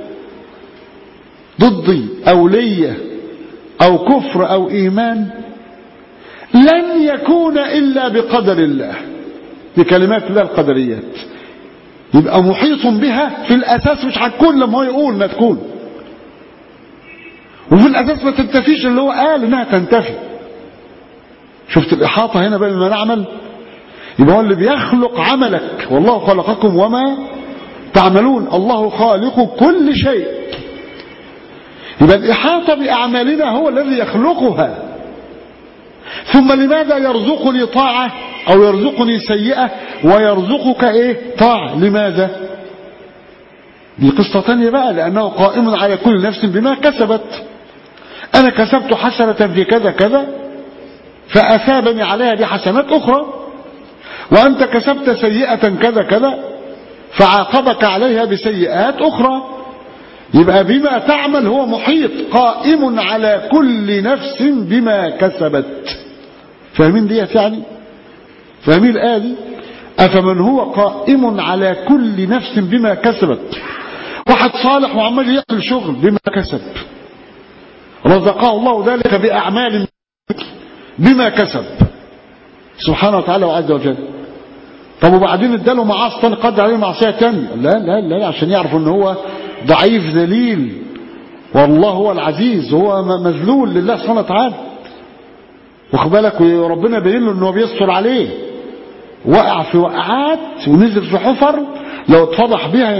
ضدي أو ليا أو كفر أو إيمان لن يكون إلا بقدر الله، بكلمات الله القدريات. يبقى محيط بها في الأساس، مش هتكون لما هو يقول ما تكون، وفي الأساس ما تنتفيش اللي هو قال إنها تنتفي. شفت الإحاطة هنا بقى بما نعمل. يبقى هو اللي بيخلق عملك، والله خلقكم وما تعملون، الله خالق كل شيء. يبقى الإحاطة بأعمالنا هو الذي يخلقها. ثم لماذا يرزقني طاعة أو يرزقني سيئة ويرزقك إيه طاعة؟ لماذا؟ دي قصة تانية بقى، لأنه قائم على كل نفس بما كسبت. أنا كسبت حسنة في كذا كذا فأثابني عليها بحسنات أخرى، وأنت كسبت سيئة كذا كذا فعاقبك عليها بسيئات أخرى. يبقى بما تعمل هو محيط قائم على كل نفس بما كسبت. فاهمين ديت يعني؟ فاهمين الآية دي؟ أفمن هو قائم على كل نفس بما كسبت. واحد صالح وعمال يعمل شغل بما كسب، رزقه الله ذلك بأعمال بما كسب سبحانه وتعالى وعز وجل. طب وبعدين اداله معاصي تاني، قدر عليه معصيه تانية؟ لا لا لا، عشان يعرفوا ان هو ضعيف ذليل، والله هو العزيز، هو مذلول لله سبحانه وتعالى. واخد بالك؟ وربنا بين له انه بيستر عليه. وقع في وقعات ونزل في حفر لو اتفضح بها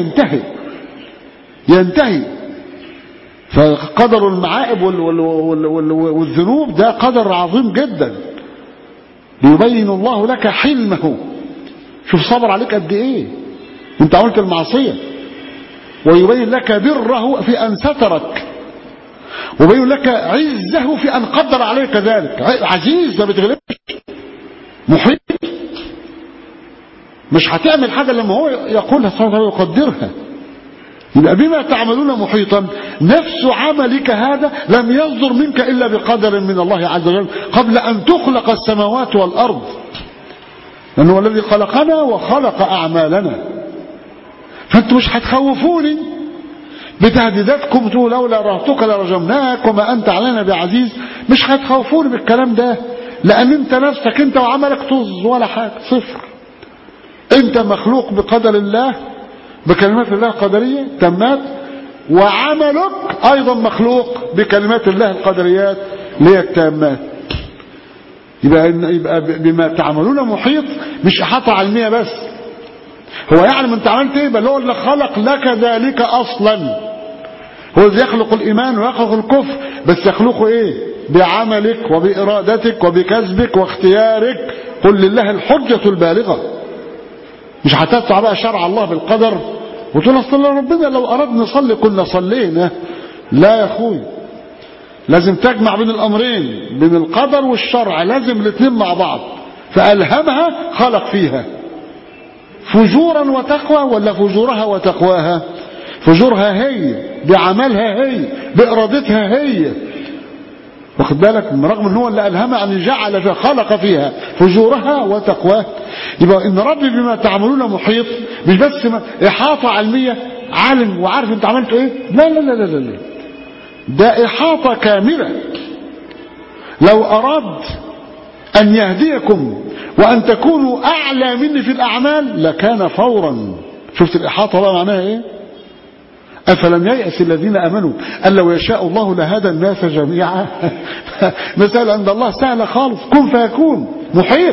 ينتهي. فقدر المعائب والذنوب ده قدر عظيم جدا، ليبين الله لك حلمه. شوف صبر عليك قد ايه انت عملت المعصية، ويبين لك بره في ان سترك، ويبين لك عزه في ان قدر عليك ذلك. عزيز ما بتغلبش، محيط، مش هتعمل حاجة لما هو يقولها سبحانه وتعالى ويقدرها. يبقى بما تعملون محيطا. نفس عملك هذا لم يصدر منك إلا بقدر من الله عز وجل قبل أن تخلق السماوات والأرض، لأنه هو الذي خلقنا وخلق أعمالنا. فأنتم مش هتخوفوني بتهديداتكم تقول لولا رهتك لرجمناك وما أنت علينا بعزيز. مش هتخوفوني بالكلام ده، لأن أنت نفسك أنت وعملك طز ولا حاجة، صفر. أنت مخلوق بقدر الله، بكلمات الله القدرية تمات، وعملك أيضا مخلوق بكلمات الله القدريات ليه التامات. يبقى بما تعملون محيط، مش إحاطة علمية بس. هو يعلم أنت عملت إيه، بل هو اللي خلق لك ذلك أصلا. هو اللي يخلق الإيمان ويخلق الكفر، بس يخلقه إيه؟ بعملك وبإرادتك وبكسبك واختيارك. قل لله الحجة البالغة. مش هتدفع بقى شرع الله بالقدر وتقول اصل ربنا لو اراد نصلي كنا صلينا. لا يا اخوي، لازم تجمع بين الامرين، بين القدر والشرع، لازم الاثنين مع بعض. فالهمها خلق فيها فجورا وتقوى، ولا فجورها وتقواها؟ فجورها هي بعملها هي بارادتها هي، واخد بالك؟ رغم ان هو اللي الهمها ان جعل فيها خلق فيها فجورها وتقواها. يبقى ان ربي بما تعملون محيط، مش بس احاطه علميه عالم وعارف انت عملت ايه، لا لا لا لا لا، ده احاطه كامله. لو اراد ان يهديكم وان تكونوا اعلى مني في الاعمال لكان فورا. شفت الاحاطه بقى معناها ايه؟ أفلم ييأس الذين آمنوا أن لو يشاء الله لهدى الناس جميعا. مسألة عند الله سهلة خالص، كن فيكون، محيط،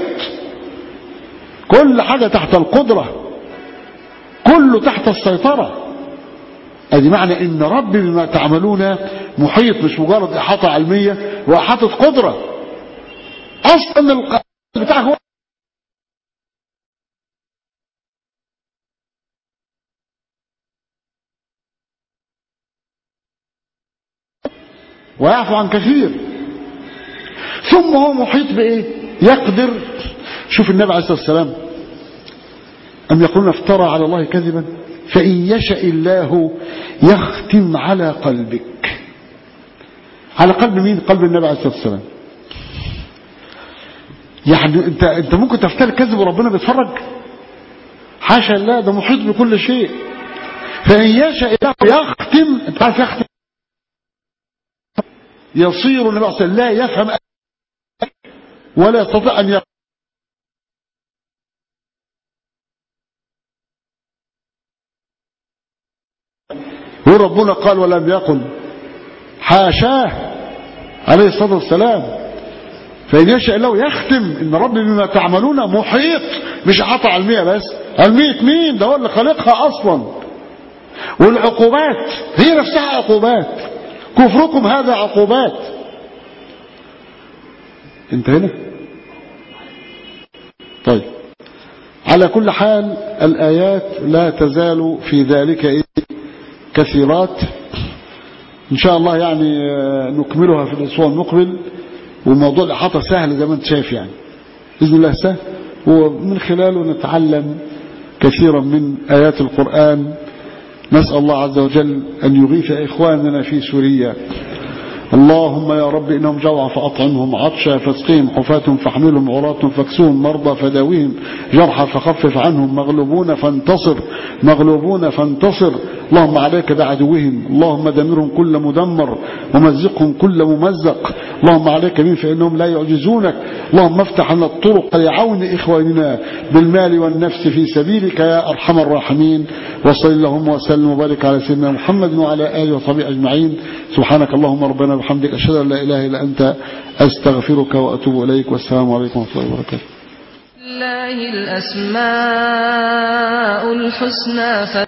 كل حاجة تحت القدرة، كله تحت السيطرة. ادي معنى ان ربي بما تعملون محيط، مش مجرد إحاطة علمية وإحاطة قدرة. أصلا القدر بتاعه هو ويعفو عن كثير. ثم هو محيط بإيه؟ يقدر. شوف النبي عليه الصلاة والسلام، أم يقولون افترى على الله كذبا فإن يشاء الله يختم على قلبك. على قلب مين؟ قلب النبي عليه الصلاة والسلام. يعني انت ممكن تفتري كذب وربنا بيتفرج؟ حاشا الله، ده محيط بكل شيء. فإن يشاء الله يختم، انت عارف يختم، يصير النبي عليه الصلاة والسلام لا يفهم ولا يستطيع أن يفهم. وربنا قال ولم يقل، حاشاه عليه الصلاة والسلام. فإن يشاء الله يختم إن ربي بما تعملون محيط، مش عطى على 100 بس، 100 مين؟ ده هو اللي خلقها أصلا. والعقوبات هي نفسها عقوبات، كفركم هذا عقوبات. انتهينا؟ طيب، على كل حال الآيات لا تزال في ذلك كثيرات، إن شاء الله يعني نكملها في الأسبوع المقبل. وموضوع الإحاطة سهل زي ما أنت شايف يعني، بإذن الله سهل، ومن خلاله نتعلم كثيرا من آيات القرآن. نسأل الله عز وجل أن يغيث إخواننا في سوريا. اللهم يا رب إنهم جوع فأطعمهم، عطشا فاسقهم، حفاة فاحملهم، عراة فاكسوهم، مرضى فداويهم، جرحى فخفف عنهم، مغلوبون فانتصر، مغلوبون فانتصر. اللهم عليك بعدوهم، اللهم دمرهم كل مدمر، ومزقهم كل ممزق. اللهم عليك بهم فإنهم لا يعجزونك. اللهم افتح لنا الطرق لعون إخواننا بالمال والنفس في سبيلك يا أرحم الراحمين. وصل اللهم وسلم وبارك على سيدنا محمد وعلى آله وصحبه أجمعين. سبحانك اللهم ربنا وبحمدك، أشهد أن لا إله إلا أنت، أستغفرك وأتوب إليك. والسلام عليكم ورحمة الله وبركاته. لله الأسماء الحسنى